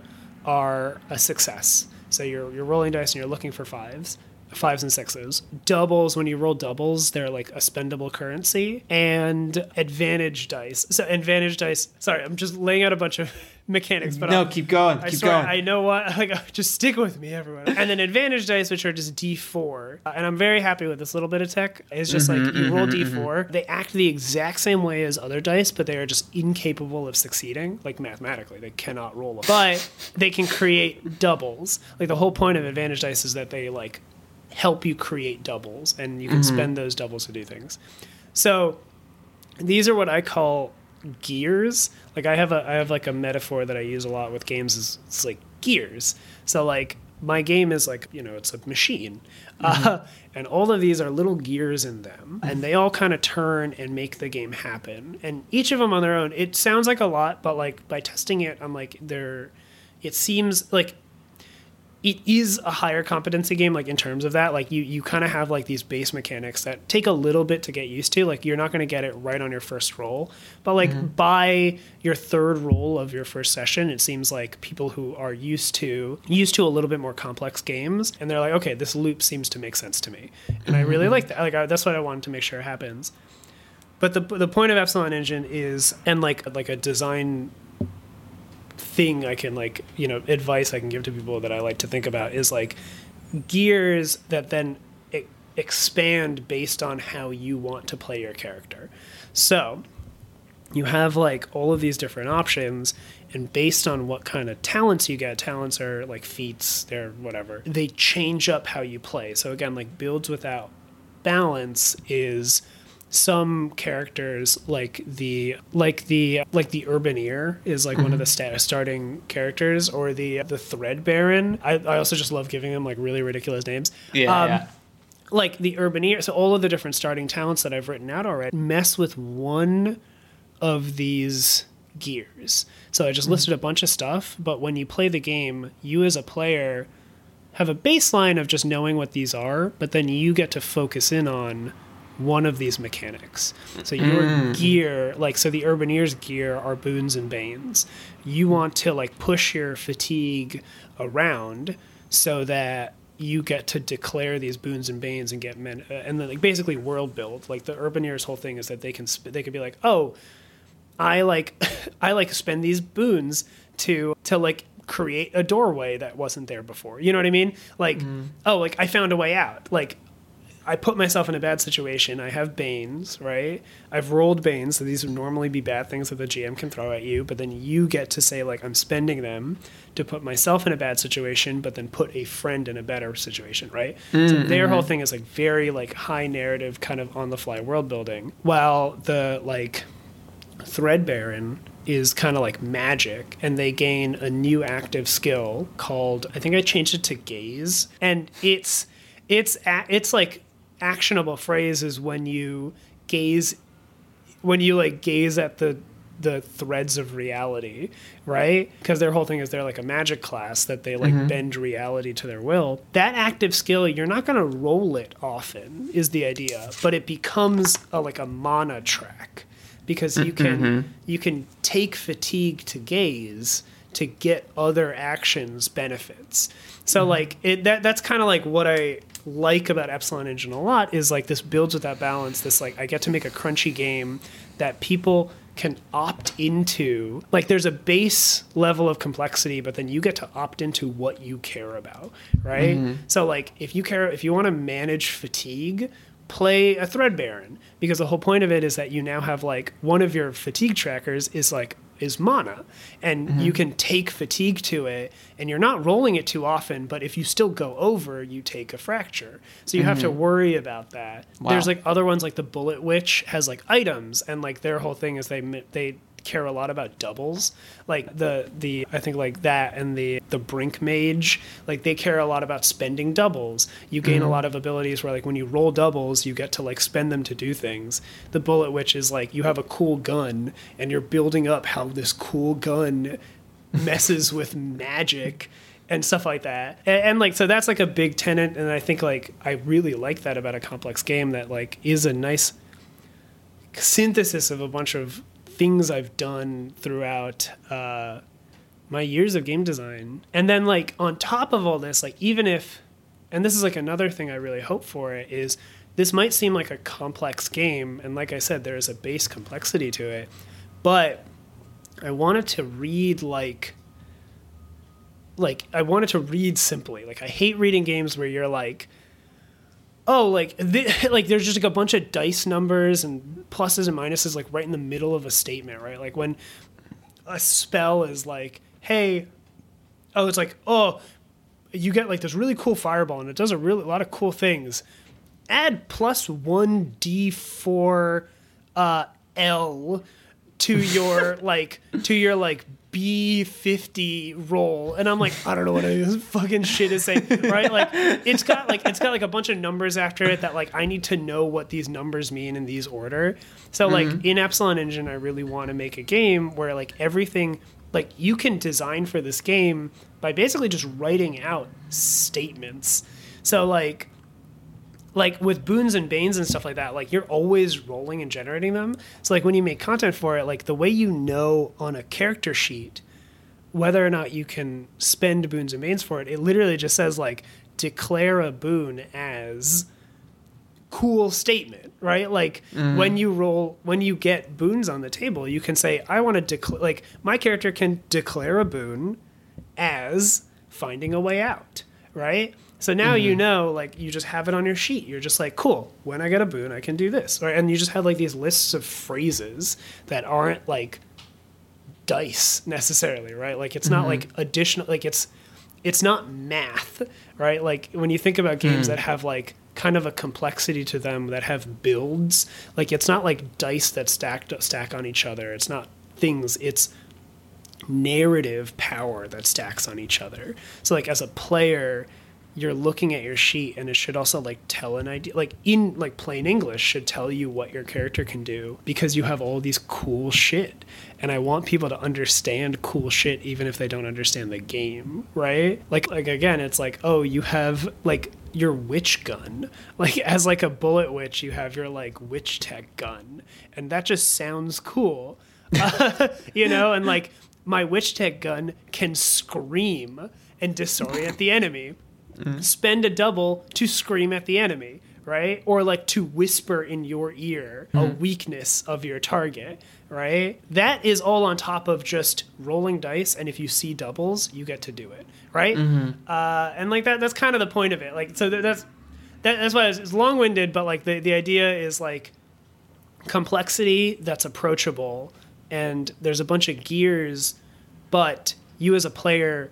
are a success. So you're you're rolling dice and you're looking for fives. Fives and sixes. Doubles, when you roll doubles, they're like a spendable currency. And advantage dice. So advantage dice, sorry, I'm just laying out a bunch of mechanics. But no, I'll, keep going, I keep swear, going. I know what, like, just stick with me, everyone. And then advantage dice, which are just D four. Uh, and I'm very happy with this little bit of tech. It's just mm-hmm, like, you mm-hmm, roll D four. Mm-hmm. They act the exact same way as other dice, but they are just incapable of succeeding. Like, mathematically, they cannot roll them. But they can create doubles. Like, the whole point of advantage dice is that they, like, help you create doubles, and you can mm-hmm. spend those doubles to do things. So these are what I call gears. Like I have a I have like a metaphor that I use a lot with games is it's like gears. So like my game is like, you know, it's a machine. Mm-hmm. Uh, and all of these are little gears in them, and they all kind of turn and make the game happen. And each of them on their own, it sounds like a lot, but like by testing it, I'm like they're it seems like it is a higher competency game, like in terms of that. Like you, you kind of have like these base mechanics that take a little bit to get used to. Like you're not going to get it right on your first roll, but like mm-hmm. by your third roll of your first session, it seems like people who are used to used to a little bit more complex games, and they're like, okay, this loop seems to make sense to me, and mm-hmm. I really like that. Like I, that's what I wanted to make sure happens. But the the point of Epsilon Engine is, and like like a design thing I can like, you know, advice I can give to people that I like to think about is like gears that then e- expand based on how you want to play your character. So you have like all of these different options, and based on what kind of talents you get, talents are like feats, they're whatever, they change up how you play. So again, like builds without balance is some characters like the like the like the Urbaneer is like mm-hmm. one of the sta- starting characters, or the the Thread Baron. I, I also just love giving them like really ridiculous names. Yeah, um, yeah. Like the Urbaneer. So all of the different starting talents that I've written out already mess with one of these gears. So I just mm-hmm. listed a bunch of stuff, but when you play the game, you as a player have a baseline of just knowing what these are, but then you get to focus in on one of these mechanics. So your mm. gear, like, so the Urbaneer's gear are boons and banes. You want to like push your fatigue around so that you get to declare these boons and banes and get men, uh, and then like basically world build. Like the Urbaneer's whole thing is that they can sp- they could be like, oh, I like I like spend these boons to to like create a doorway that wasn't there before. You know what I mean? Like, mm. oh, like I found a way out. Like I put myself in a bad situation. I have Banes, right? I've rolled Banes, so these would normally be bad things that the G M can throw at you, but then you get to say, like, I'm spending them to put myself in a bad situation, but then put a friend in a better situation, right? Mm-hmm. So their whole thing is, like, very, like, high narrative, kind of on-the-fly world building, while the, like, Thread Baron is kind of like magic, and they gain a new active skill called, I think I changed it to Gaze, and it's, it's, it's like, actionable phrase is when you gaze when you like gaze at the the threads of reality, right? Because their whole thing is they're like a magic class that they like mm-hmm. bend reality to their will. That active skill, you're not going to roll it often is the idea, but it becomes a, like a mana track, because you can mm-hmm. you can take fatigue to gaze to get other actions benefits. So mm-hmm. like it that that's kind of like what I like about Epsilon Engine a lot, is like this builds with that balance, this like I get to make a crunchy game that people can opt into. Like there's a base level of complexity, but then you get to opt into what you care about, right? Mm-hmm. So like if you care, if you want to manage fatigue, play a Thread Baron, because the whole point of it is that you now have like one of your fatigue trackers is like is mana, and mm-hmm. you can take fatigue to it, and you're not rolling it too often, but if you still go over, you take a fracture. So you mm-hmm. have to worry about that. Wow. There's like other ones, like the Bullet Witch has like items, and like their whole thing is they they care a lot about doubles. Like the the I think like that and the the Brink Mage, like they care a lot about spending doubles. You gain mm-hmm. a lot of abilities where like when you roll doubles, you get to like spend them to do things. The Bullet Witch is like you have a cool gun and you're building up how this cool gun messes with magic and stuff like that. And, and like so that's like a big tenet, and I think like I really like that about a complex game, that like is a nice synthesis of a bunch of things I've done throughout uh, my years of game design. And then like on top of all this, like even if, and this is like another thing I really hope for it, is this might seem like a complex game. And like I said, there is a base complexity to it, but I wanted to read like, like I wanted to read simply. Like I hate reading games where you're like, oh, like th- like there's just like a bunch of dice numbers and pluses and minuses like right in the middle of a statement, right? Like when a spell is like, hey, oh, it's like, oh, you get like this really cool fireball and it does a really a lot of cool things. Add plus one d four uh, L to your like to your like B fifty roll, and I'm like, I don't know what this fucking shit is saying, right? Like it's got like it's got like a bunch of numbers after it that like I need to know what these numbers mean in these order. So like mm-hmm. in Epsilon Engine, I really want to make a game where like everything, like you can design for this game by basically just writing out statements. So like like with boons and banes and stuff like that, like you're always rolling and generating them. So like when you make content for it, like the way you know on a character sheet whether or not you can spend boons and banes for it, it literally just says like declare a boon as cool statement, right? Like mm. when you roll, when you get boons on the table, you can say, I want to declare, like my character can declare a boon as finding a way out, right? So now mm-hmm. you know, like you just have it on your sheet. You're just like, cool, when I get a boon, I can do this. Right? And you just have like these lists of phrases that aren't like dice necessarily, right? Like it's mm-hmm. not like additional, like it's, it's not math, right? Like when you think about games mm. that have like kind of a complexity to them, that have builds, like it's not like dice that stacked stack on each other. It's not things, it's narrative power that stacks on each other. So like as a player, you're looking at your sheet and it should also like tell an idea, like in like plain English should tell you what your character can do because you have all these cool shit. And I want people to understand cool shit even if they don't understand the game, right? Like, like again, it's like, oh, you have like your witch gun. Like as like a bullet witch, you have your like witch tech gun. And that just sounds cool, uh, you know? And like my witch tech gun can scream and disorient the enemy. Mm-hmm. Spend a double to scream at the enemy, right? Or like to whisper in your ear mm-hmm. a weakness of your target, right? That is all on top of just rolling dice, and if you see doubles, you get to do it, right? Mm-hmm. Uh, and like that—that's kind of the point of it. Like, so that's that, that's why it's, it's long-winded, but like the the idea is like complexity that's approachable, and there's a bunch of gears, but you as a player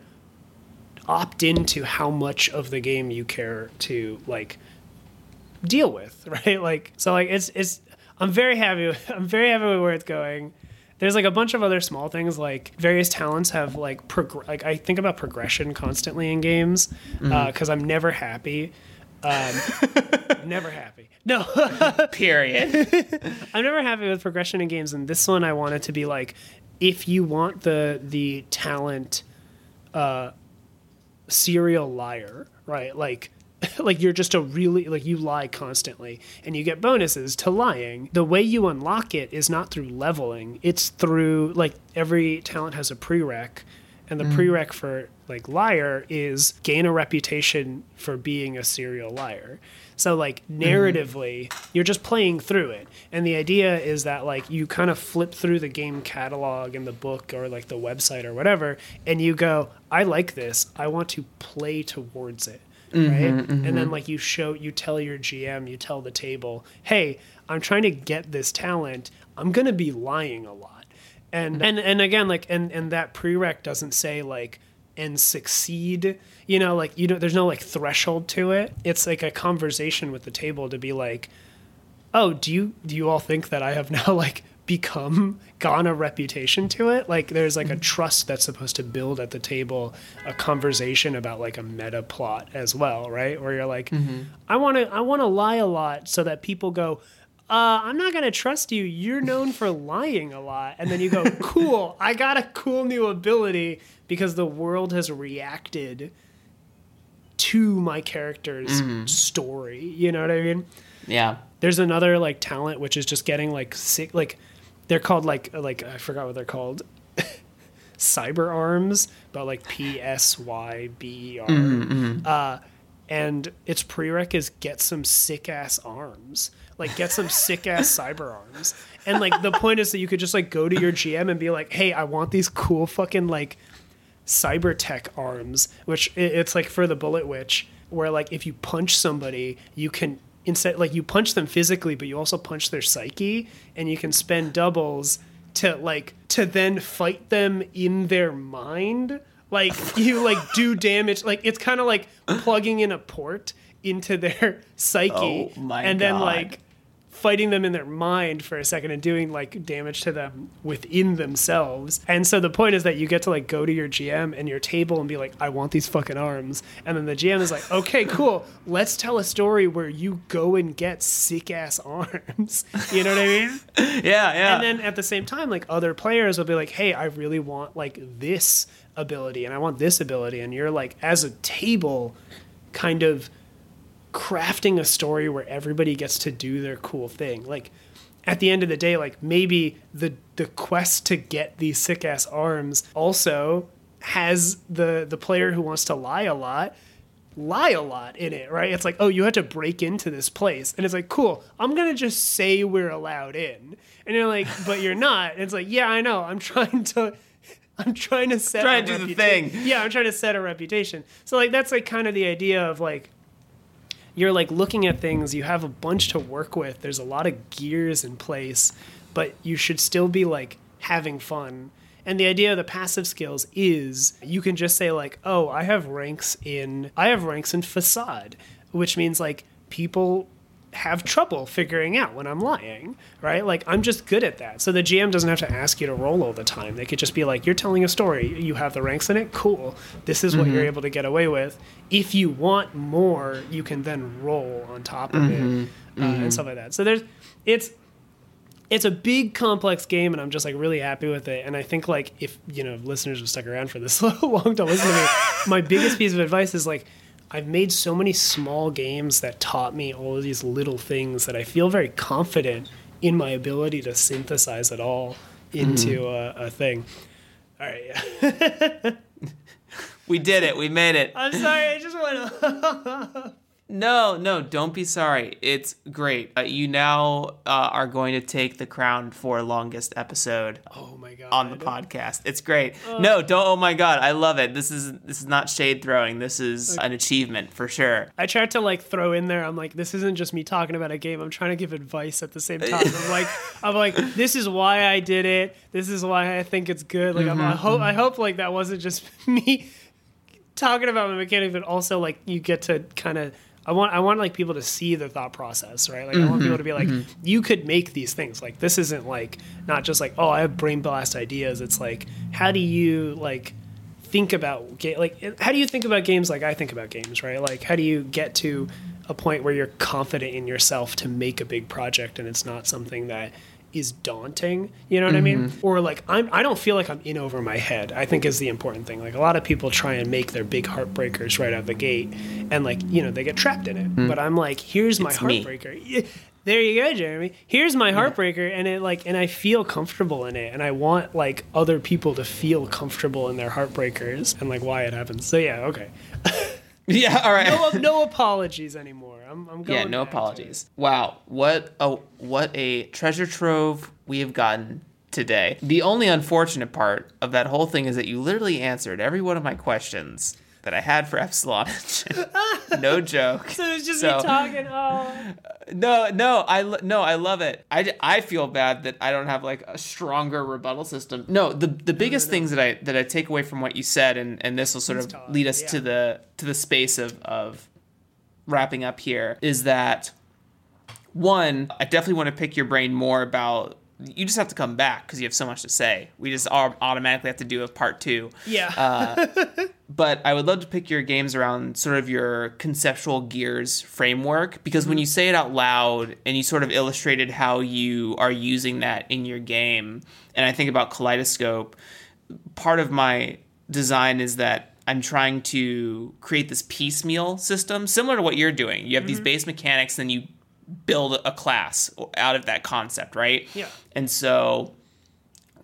opt into how much of the game you care to like deal with, right? Like, so like it's, it's, I'm very happy. With, I'm very happy with where it's going. There's like a bunch of other small things, like various talents have like, prog- like I think about progression constantly in games mm-hmm. uh, cause I'm never happy. Um, never happy. No, period. I'm never happy with progression in games. And this one I want it to be like, if you want the, the talent, uh, serial liar, right? Like, like you're just a really, like you lie constantly and you get bonuses to lying. The way you unlock it is not through leveling. It's through like every talent has a prereq, and the mm. prereq for like liar is gain a reputation for being a serial liar. So like narratively, mm. you're just playing through it. And the idea is that like you kind of flip through the game catalog in the book or like the website or whatever, and you go, I like this. I want to play towards it. Mm-hmm, right? Mm-hmm. And then like you show, you tell your G M, you tell the table, hey, I'm trying to get this talent. I'm going to be lying a lot. And, and, and again, like, and, and that prereq doesn't say like, and succeed, you know, like, you know, there's no like threshold to it. It's like a conversation with the table to be like, oh, do you, do you all think that I have now like become gone a reputation to it? Like there's like a trust that's supposed to build at the table, a conversation about like a meta plot as well. Right. Where you're like, mm-hmm. I want to, I want to lie a lot so that people go, Uh, I'm not going to trust you. You're known for lying a lot. And then you go, cool, I got a cool new ability because the world has reacted to my character's mm. story. You know what I mean? Yeah. There's another like talent, which is just getting like sick. Like they're called like, like, I forgot what they're called. Cyber Arms, but like P S Y B E R. Mm-hmm, mm-hmm. Uh, and its prereq is get some sick ass arms. Like, get some sick ass cyber arms. And like the point is that you could just like go to your G M and be like, hey, I want these cool fucking like cyber tech arms, which it's like for the Bullet Witch, where like if you punch somebody, you can instead like you punch them physically, but you also punch their psyche, and you can spend doubles to like to then fight them in their mind. Like you like do damage. Like it's kind of like plugging in a port into their psyche, oh my and then God. like fighting them in their mind for a second and doing like damage to them within themselves. And so the point is that you get to like go to your G M and your table and be like, I want these fucking arms. And then the G M is like, okay, cool. Let's tell a story where you go and get sick ass arms. You know what I mean? Yeah, yeah. And then at the same time, like other players will be like, hey, I really want like this ability and I want this ability. And you're like, as a table, kind of crafting a story where everybody gets to do their cool thing. Like at the end of the day, like maybe the the quest to get these sick ass arms also has the the player who wants to lie a lot lie a lot in it, right? It's like, oh, you have to break into this place, and it's like, cool, I'm gonna just say we're allowed in, and you're like, but you're not. And it's like, yeah, I know, I'm trying to I'm trying to set trying a to do reputa- the thing. Yeah, I'm trying to set a reputation. So like that's like kind of the idea of like you're like looking at things, you have a bunch to work with, there's a lot of gears in place, but you should still be like having fun. And the idea of the passive skills is you can just say like, oh, I have ranks in I have ranks in facade, which means like people have trouble figuring out when I'm lying, right? Like I'm just good at that. So the G M doesn't have to ask you to roll all the time. They could just be like, you're telling a story, you have the ranks in it, cool. This is what mm-hmm. you're able to get away with. If you want more, you can then roll on top of mm-hmm. it uh, mm-hmm. and stuff like that. So there's, it's, it's a big complex game, and I'm just like really happy with it. And I think like if, you know, listeners have stuck around for this long to listen to me, my biggest piece of advice is like, I've made so many small games that taught me all of these little things that I feel very confident in my ability to synthesize it all into mm-hmm. a, a thing. All right. Yeah. We did it. We made it. I'm sorry. I just want to... No, no, don't be sorry. It's great. Uh, you now uh, are going to take the crown for longest episode. Oh my God. On the podcast. It's great. Uh, no, don't. Oh my God. I love it. This is this is not shade throwing. This is okay. An achievement for sure. I tried to like throw in there. I'm like, this isn't just me talking about a game. I'm trying to give advice at the same time. I'm like, I'm like, this is why I did it. This is why I think it's good. Like, mm-hmm, I'm, I hope, I hope like that wasn't just me talking about my mechanics, but also like you get to kind of. I want I want like people to see the thought process, right? Like mm-hmm, I want people to be like, mm-hmm. you could make these things. Like this isn't like not just like, oh, I have brain blast ideas. It's like, how do you like think about ga- like how do you think about games like I think about games, right? Like how do you get to a point where you're confident in yourself to make a big project and it's not something that is daunting, you know what mm-hmm. I mean? Or like I'm I don't feel like I'm in over my head, I think is the important thing. Like a lot of people try and make their big heartbreakers right out the gate and like, you know, they get trapped in it. Mm-hmm. But I'm like, here's my it's heartbreaker. Me. There you go, Jeremy. Here's my heartbreaker and it like and I feel comfortable in it and I want like other people to feel comfortable in their heartbreakers and like why it happens. So yeah, okay. Yeah, all right. No, no apologies anymore. I'm, I'm going. Yeah, no apologies. Wow, what a what a treasure trove we have gotten today. The only unfortunate part of that whole thing is that you literally answered every one of my questions that I had for Epsilon. No joke. So it's just so, me talking. Oh. No, no, I no, I love it. I, I feel bad that I don't have like a stronger rebuttal system. No, the the biggest no, no, no. things that I that I take away from what you said, and, and this will sort Please of talk. lead us yeah. to the to the space of of wrapping up here, is that one, I definitely want to pick your brain more about. You just have to come back because you have so much to say. We just all automatically have to do a part two. Yeah. uh, but I would love to pick your games around sort of your conceptual Gears framework, because mm-hmm. when you say it out loud and you sort of illustrated how you are using that in your game, and I think about Kaleidoscope, part of my design is that I'm trying to create this piecemeal system similar to what you're doing. You have mm-hmm. these base mechanics, then you build a class out of that concept, right? Yeah. And so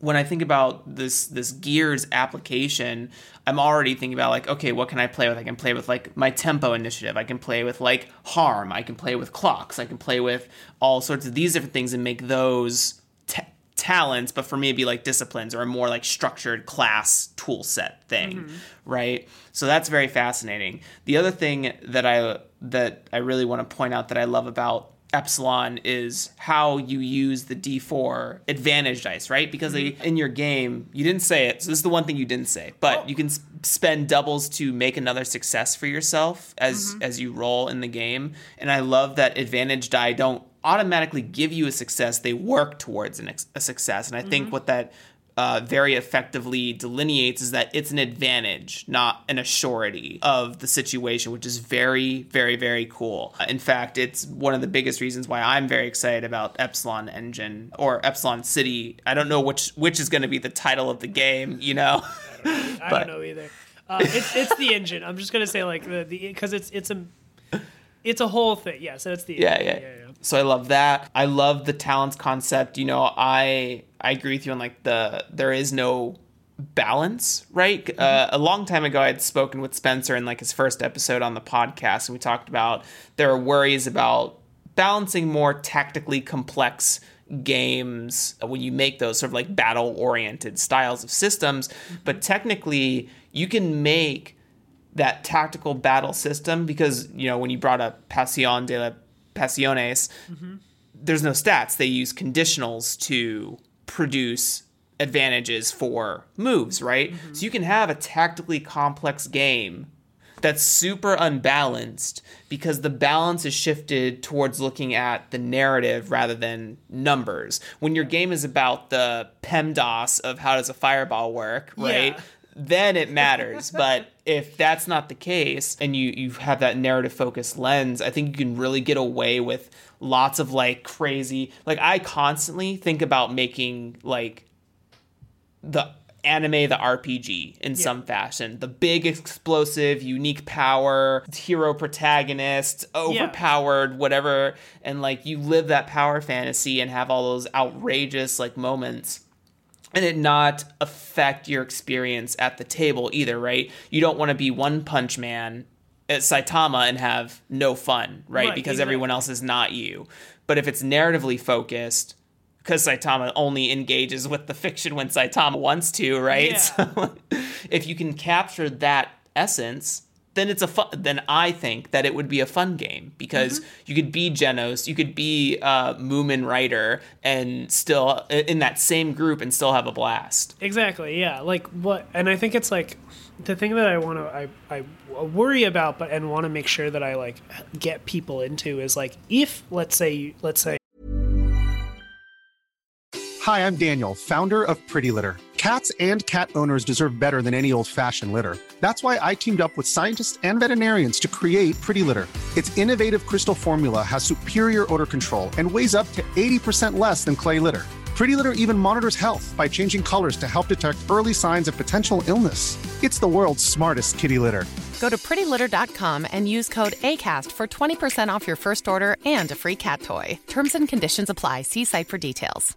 when I think about this this Gears application, I'm already thinking about like, okay, what can I play with? I can play with like my tempo initiative. I can play with like harm. I can play with clocks. I can play with all sorts of these different things and make those t- talents, but for me it'd be like disciplines or a more like structured class tool set thing, mm-hmm. right? So that's very fascinating. The other thing that I that I really want to point out that I love about Epsilon is how you use the D four advantage dice, right? Because they, in your game, you didn't say it, so this is the one thing you didn't say, but oh. you can s- spend doubles to make another success for yourself as mm-hmm. as you roll in the game. And I love that advantage die don't automatically give you a success, they work towards an ex- a success. And I mm-hmm. think what that uh, very effectively delineates is that it's an advantage, not an assurity of the situation, which is very, very, very cool. Uh, in fact, it's one of the biggest reasons why I'm very excited about Epsilon Engine or Epsilon City. I don't know which which is going to be the title of the game, you know? I don't know, I but, don't know either. Uh, it's it's the engine. I'm just going to say like the the because it's it's a it's a whole thing. Yeah, so it's the yeah, yeah. yeah, yeah. So I love that. I love the talents concept. You know, I I agree with you on like the there is no balance, right? Mm-hmm. Uh, a long time ago, I had spoken with Spencer in like his first episode on the podcast, and we talked about there are worries about balancing more tactically complex games when you make those sort of like battle-oriented styles of systems. Mm-hmm. But technically, you can make that tactical battle system because, you know, when you brought up Pasión de la Pasiones, mm-hmm. there's no stats. They use conditionals to produce advantages for moves, right? Mm-hmm. So you can have a tactically complex game that's super unbalanced because the balance is shifted towards looking at the narrative rather than numbers. When your game is about the PEMDAS of how does a fireball work, right? Yeah. Then it matters. But if that's not the case and you, you have that narrative focused lens, I think you can really get away with lots of like crazy, like I constantly think about making like the anime, the R P G in yeah. some fashion, the big explosive, unique power, hero protagonist, overpowered, yeah. whatever. And like you live that power fantasy and have all those outrageous like moments. And it not affect your experience at the table either, right? You don't want to be One Punch Man at Saitama and have no fun, right? right because exactly. everyone else is not you. But if it's narratively focused, because Saitama only engages with the fiction when Saitama wants to, right? Yeah. So if you can capture that essence, then it's a fun, then I think that it would be a fun game because mm-hmm. you could be Genos, you could be uh, Moomin Rider, and still in that same group and still have a blast. Exactly, yeah. Like what, and I think it's like the thing that I want to, I, I worry about, but and want to make sure that I like get people into is like if let's say let's say. Hi, I'm Daniel, founder of Pretty Litter. Cats and cat owners deserve better than any old-fashioned litter. That's why I teamed up with scientists and veterinarians to create Pretty Litter. Its innovative crystal formula has superior odor control and weighs up to eighty percent less than clay litter. Pretty Litter even monitors health by changing colors to help detect early signs of potential illness. It's the world's smartest kitty litter. Go to pretty litter dot com and use code ACAST for twenty percent off your first order and a free cat toy. Terms and conditions apply. See site for details.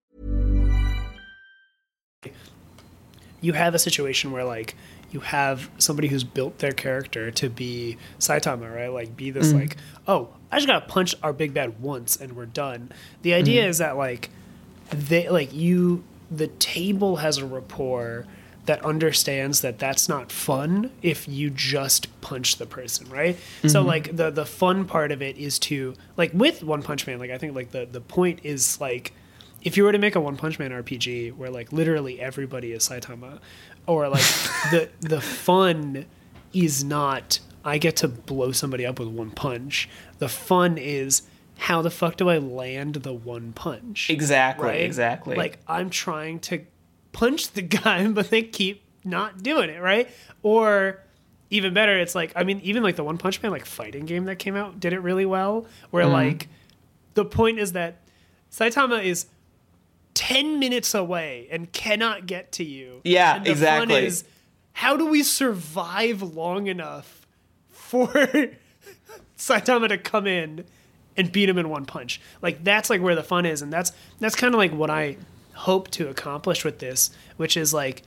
You have a situation where like you have somebody who's built their character to be Saitama, right? Like be this mm. like, oh, I just gotta punch our big bad once and we're done. The idea mm. is that like they like you the table has a rapport that understands that that's not fun if you just punch the person, right? Mm-hmm. So like the the fun part of it is to like with One Punch Man, like I think like the the point is like if you were to make a One Punch Man R P G where like literally everybody is Saitama, or like the the fun is not I get to blow somebody up with one punch. The fun is how the fuck do I land the one punch? Exactly, right? exactly. Like I'm trying to punch the guy, but they keep not doing it, right? Or even better, it's like I mean, even like the One Punch Man like fighting game that came out did it really well. Where mm-hmm. like the point is that Saitama is ten minutes away and cannot get to you. Yeah, and the exactly. Fun is, how do we survive long enough for Saitama to come in and beat him in one punch? Like that's like where the fun is, and that's that's kind of like what I hope to accomplish with this, which is like,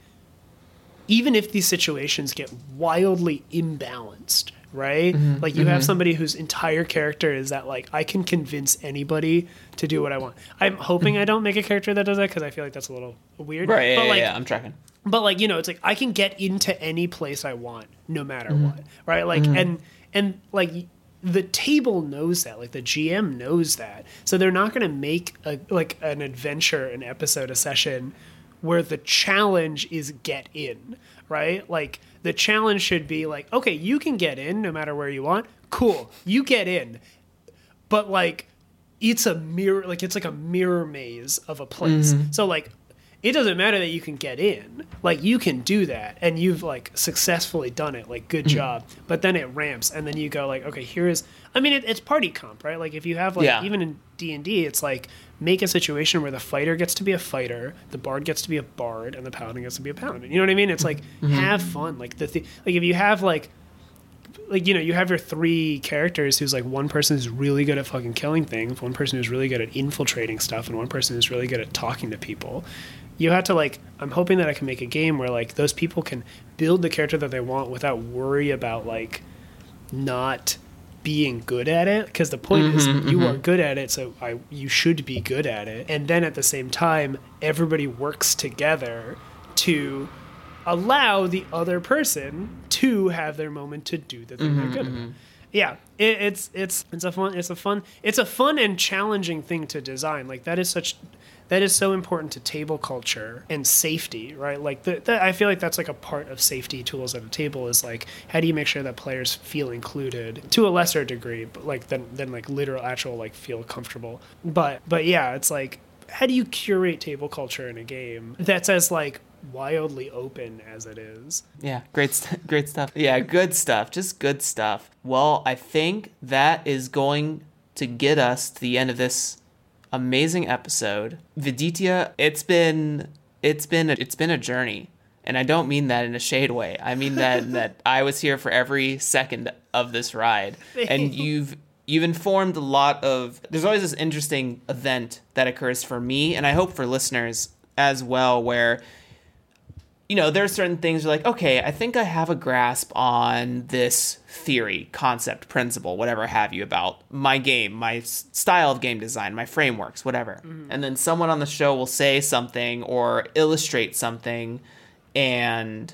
even if these situations get wildly imbalanced, right? Mm-hmm, like you mm-hmm. have somebody whose entire character is that like, I can convince anybody to do what I want. I'm hoping I don't make a character that does that because I feel like that's a little weird. Right, yeah, but yeah, like, yeah, I'm tracking. But like, you know, it's like I can get into any place I want no matter mm-hmm. what, right? Like, mm-hmm. and and like the table knows that, like the G M knows that. So they're not going to make a, like an adventure, an episode, a session where the challenge is get in, right? Like the challenge should be like, okay, you can get in no matter where you want. Cool. You get in. But like, it's a mirror, like it's like a mirror maze of a place. Mm-hmm. So like, it doesn't matter that you can get in. Like you can do that and you've like successfully done it. Like good mm-hmm. job. But then it ramps and then you go like, okay, here's, I mean, it, it's party comp, right? Like if you have like, yeah. even in D and D, it's like make a situation where the fighter gets to be a fighter, the bard gets to be a bard, and the paladin gets to be a paladin. You know what I mean? It's like, mm-hmm. have fun. Like the th- like if you have like, like, you know, you have your three characters who's like one person who's really good at fucking killing things, one person who's really good at infiltrating stuff, and one person who's really good at talking to people. You have to like, I'm hoping that I can make a game where like those people can build the character that they want without worry about like not being good at it. Because the point mm-hmm, is you mm-hmm. are good at it, so I, you should be good at it. And then at the same time, everybody works together to allow the other person to have their moment to do the thing mm-hmm, they're good mm-hmm. at. Yeah, it, it's it's it's a fun it's a fun it's a fun and challenging thing to design. Like that is such that is so important to table culture and safety, right? Like the, the, I feel like that's like a part of safety tools at a table is like how do you make sure that players feel included to a lesser degree, but like than than like literal actual like feel comfortable. But but yeah, it's like how do you curate table culture in a game that's as like wildly open as it is? Yeah, great, st- great stuff. Yeah, good stuff. Just good stuff. Well, I think that is going to get us to the end of this amazing episode. Viditya, it's been it's been a, it's been a journey, and I don't mean that in a shade way. I mean that that I was here for every second of this ride, and you've you've informed a lot of. There's always this interesting event that occurs for me, and I hope for listeners as well, where you know, there are certain things you're like, okay, I think I have a grasp on this theory, concept, principle, whatever have you about my game, my style of game design, my frameworks, whatever. Mm-hmm. And then someone on the show will say something or illustrate something, and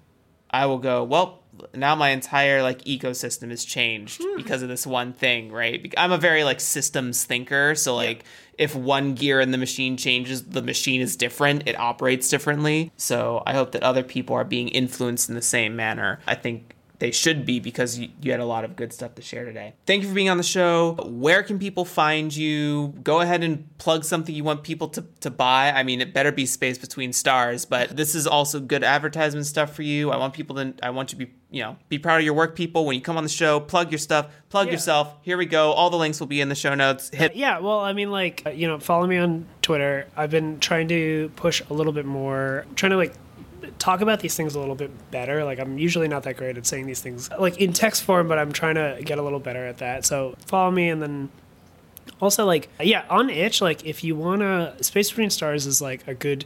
I will go, well, now my entire like ecosystem has changed mm. because of this one thing, right? I'm a very like systems thinker, so like yeah. if one gear in the machine changes, the machine is different, it operates differently. So I hope that other people are being influenced in the same manner. I think they should be, because you, you had a lot of good stuff to share today. Thank you for being on the show. Where can people find you? Go ahead and plug something you want people to, to buy. I mean, it better be Space Between Stars, but this is also good advertisement stuff for you. I want people to, I want you to be, you know, be proud of your work, people. When you come on the show, plug your stuff, plug yeah. yourself. Here we go. All the links will be in the show notes. Hit. Yeah, well, I mean, like, you know, follow me on Twitter. I've been trying to push a little bit more, trying to, like, talk about these things a little bit better. Like, I'm usually not that great at saying these things like in text form, but I'm trying to get a little better at that. So follow me. And then also, like, yeah, on Itch, like, if you want to, Space Between Stars is like a good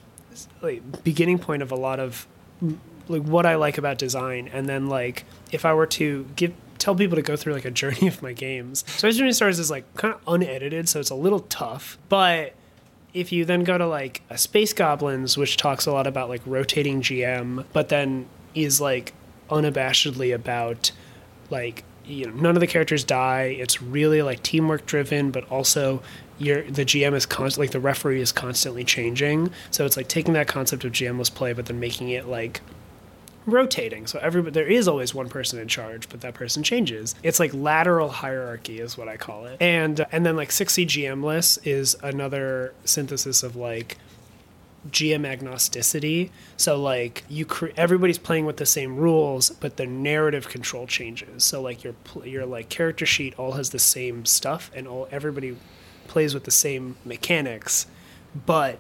like beginning point of a lot of like what I like about design. And then, like, if I were to give tell people to go through like a journey of my games, Space Between Stars is like kind of unedited, so it's a little tough. But if you then go to like a Space Goblins, which talks a lot about like rotating G M, but then is like unabashedly about like, you know, none of the characters die. It's really like teamwork driven, but also you're, the G M is constantly, like the referee is constantly changing. So it's like taking that concept of G M-less play, but then making it like rotating. So everybody, there is always one person in charge, but that person changes. It's like lateral hierarchy is what I call it. And and then like six C G M-less is another synthesis of like G M agnosticity. So like you cre- everybody's playing with the same rules, but the narrative control changes. So like your your like character sheet all has the same stuff, and all everybody plays with the same mechanics, but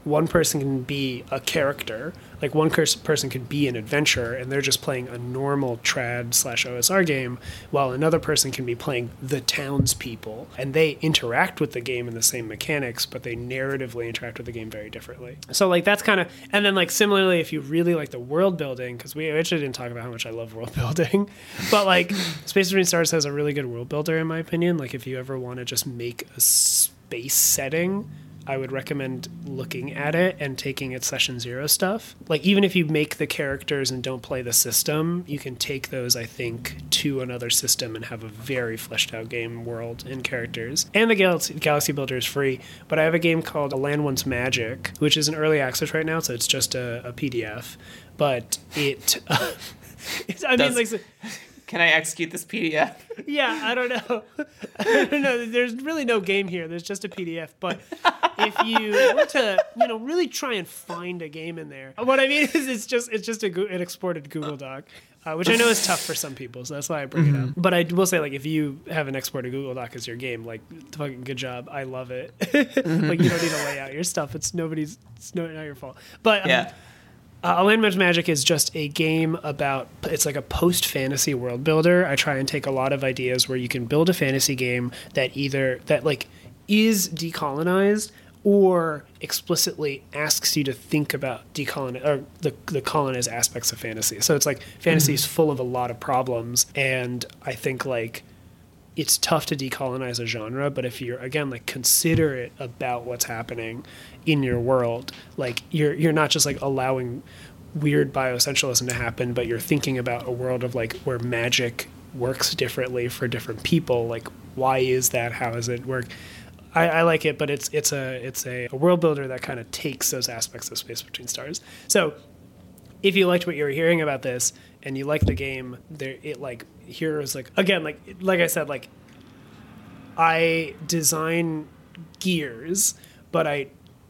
one person can be a character, like one curs- person could be an adventurer, and they're just playing a normal trad slash O S R game, while another person can be playing the townspeople, and they interact with the game in the same mechanics, but they narratively interact with the game very differently. So like that's kind of, and then like similarly, if you really like the world building, because we actually didn't talk about how much I love world building, but like Space Between Stars has a really good world builder in my opinion. Like if you ever want to just make a space setting, I would recommend looking at it and taking its session zero stuff. Like even if you make the characters and don't play the system, you can take those, I think, to another system and have a very fleshed out game world and characters. And the Galaxy, Galaxy Builder is free, but I have a game called A Land Once Magic, which is in early access right now, so it's just a, a P D F. But it, uh, it's, I Does, mean, like... Can I execute this P D F? Yeah, I don't know. I don't know. There's really no game here. There's just a P D F. But if you were to, you know, really try and find a game in there, what I mean is it's just it's just a, an exported Google Doc, uh, which I know is tough for some people, so that's why I bring mm-hmm. it up. But I will say, like, if you have an exported Google Doc as your game, like, fucking good job. I love it. mm-hmm. Like, you don't need to lay out your stuff. It's nobody's. It's not your fault. But um, yeah. Uh, A Land Once Magic is just a game about, it's like a post-fantasy world builder. I try and take a lot of ideas where you can build a fantasy game that either, that like is decolonized or explicitly asks you to think about decolonize, or the, the colonized aspects of fantasy. So it's like fantasy is mm-hmm. full of a lot of problems, and I think like it's tough to decolonize a genre, but if you're, again, like considerate about what's happening in your world, like you're you're not just like allowing weird bioessentialism to happen, but you're thinking about a world of like where magic works differently for different people. Like, why is that? How does it work? I, I like it, but it's it's a it's a, a world builder that kind of takes those aspects of Space Between Stars. So if you liked what you were hearing about this and you like the game, there it like here is like again like like I said, like I design gears, but I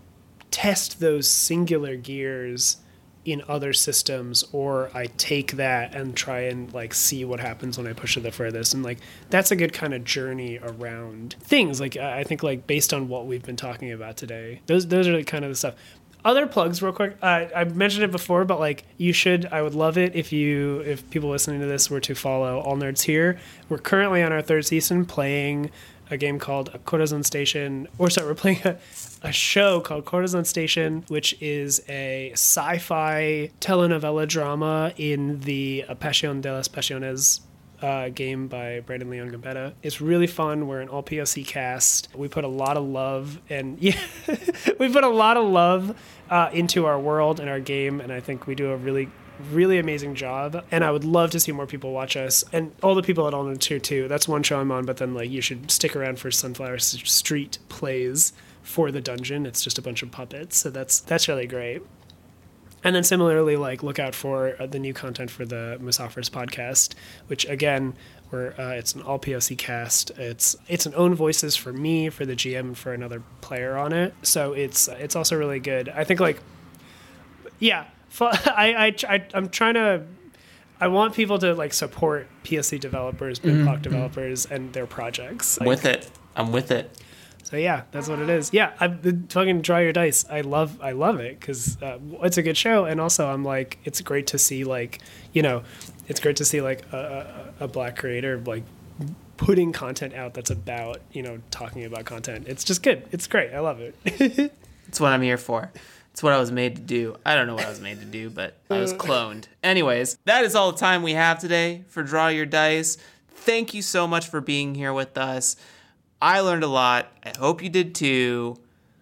test those singular gears in other systems, or I take that and try and like see what happens when I push it the furthest. And like that's a good kind of journey around things. Like I think like based on what we've been talking about today, those those are kind of the stuff. Other plugs real quick. Uh, I mentioned it before, but like you should, I would love it if you, if people listening to this were to follow All Nerds Here. We're currently on our third season playing a game called Corazon Station, or sorry, we're playing a, a show called Corazon Station, which is a sci-fi telenovela drama in the Pasión de las Pasiones uh, game by Brandon Leon Gambetta. It's really fun. We're an all P O C cast. We put a lot of love and yeah, we put a lot of love uh, into our world and our game, and I think we do a really really amazing job, and I would love to see more people watch us, and all the people at All Nerds Here too. That's one show I'm on, but then like you should stick around for Sunflower Street plays for the dungeon. It's just a bunch of puppets, so that's that's really great. And then similarly, like look out for uh, the new content for the Musafirs podcast, which again, we're uh, it's an all P O C cast. It's it's an own voices for me, for the G M, and for another player on it. So it's it's also really good. I think like yeah. I, I, I, I'm trying to, I want people to like support P S C developers, BitPock mm-hmm. developers, and their projects. I'm like, with it. I'm with it. So yeah, that's what it is. Yeah, I'm fucking Draw Your Dice. I love, I love it because uh, it's a good show, and also I'm like, it's great to see like, you know, it's great to see like a, a, a black creator like putting content out that's about, you know, talking about content. It's just good. It's great. I love it. It's what I'm here for. It's what I was made to do. I don't know what I was made to do, but I was cloned. Anyways, that is all the time we have today for Draw Your Dice. Thank you so much for being here with us. I learned a lot. I hope you did too.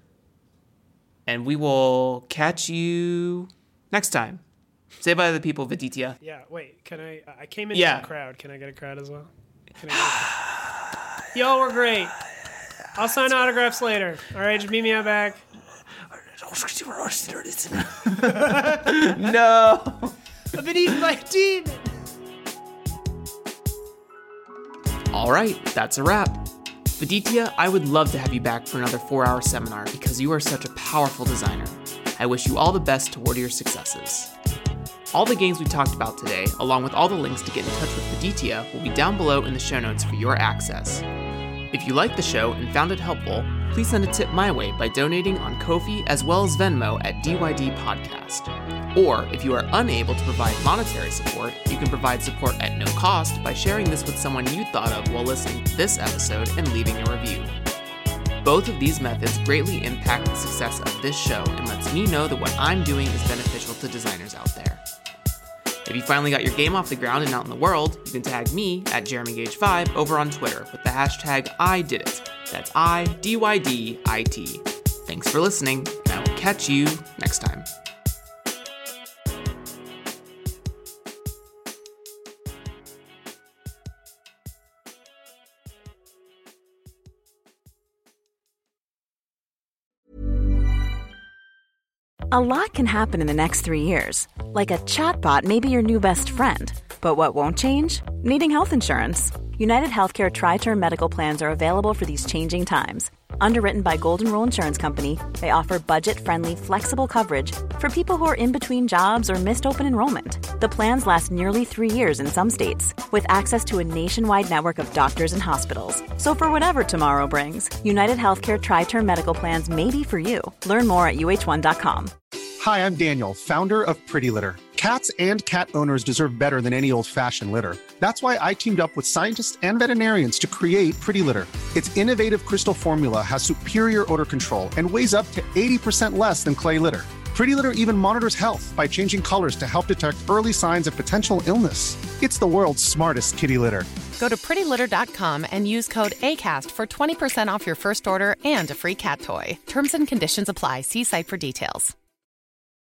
And we will catch you next time. Say bye to the people, Viditya. Yeah, wait, can I? I came in yeah. the crowd. Can I get a crowd as well? Can I get a Y'all were great. I'll sign autographs later. All right, just meet me out back. No. I've been eaten by a demon. All right, that's a wrap. Viditya, I would love to have you back for another four-hour seminar because you are such a powerful designer. I wish you all the best toward your successes. All the games we talked about today, along with all the links to get in touch with Viditya, will be down below in the show notes for your access. If you like the show and found it helpful, please send a tip my way by donating on Ko-fi as well as Venmo at D Y D Podcast. Or, if you are unable to provide monetary support, you can provide support at no cost by sharing this with someone you thought of while listening to this episode and leaving a review. Both of these methods greatly impact the success of this show and lets me know that what I'm doing is beneficial to designers out there. If you finally got your game off the ground and out in the world, you can tag me at Jeremy Gage five over on Twitter with the hashtag I did it. That's I D Y D I T. Thanks for listening, and I will catch you next time. A lot can happen in the next three years. Like a chatbot may be your new best friend. But what won't change? Needing health insurance. United Healthcare Tri-Term Medical Plans are available for these changing times. Underwritten by Golden Rule Insurance Company, they offer budget-friendly, flexible coverage for people who are in between jobs or missed open enrollment. The plans last nearly three years in some states, with access to a nationwide network of doctors and hospitals. So for whatever tomorrow brings, United Healthcare Tri-Term Medical Plans may be for you. Learn more at U H one dot com. Hi, I'm Daniel, founder of Pretty Litter. Cats and cat owners deserve better than any old-fashioned litter. That's why I teamed up with scientists and veterinarians to create Pretty Litter. Its innovative crystal formula has superior odor control and weighs up to eighty percent less than clay litter. Pretty Litter even monitors health by changing colors to help detect early signs of potential illness. It's the world's smartest kitty litter. Go to pretty litter dot com and use code ACAST for twenty percent off your first order and a free cat toy. Terms and conditions apply. See site for details.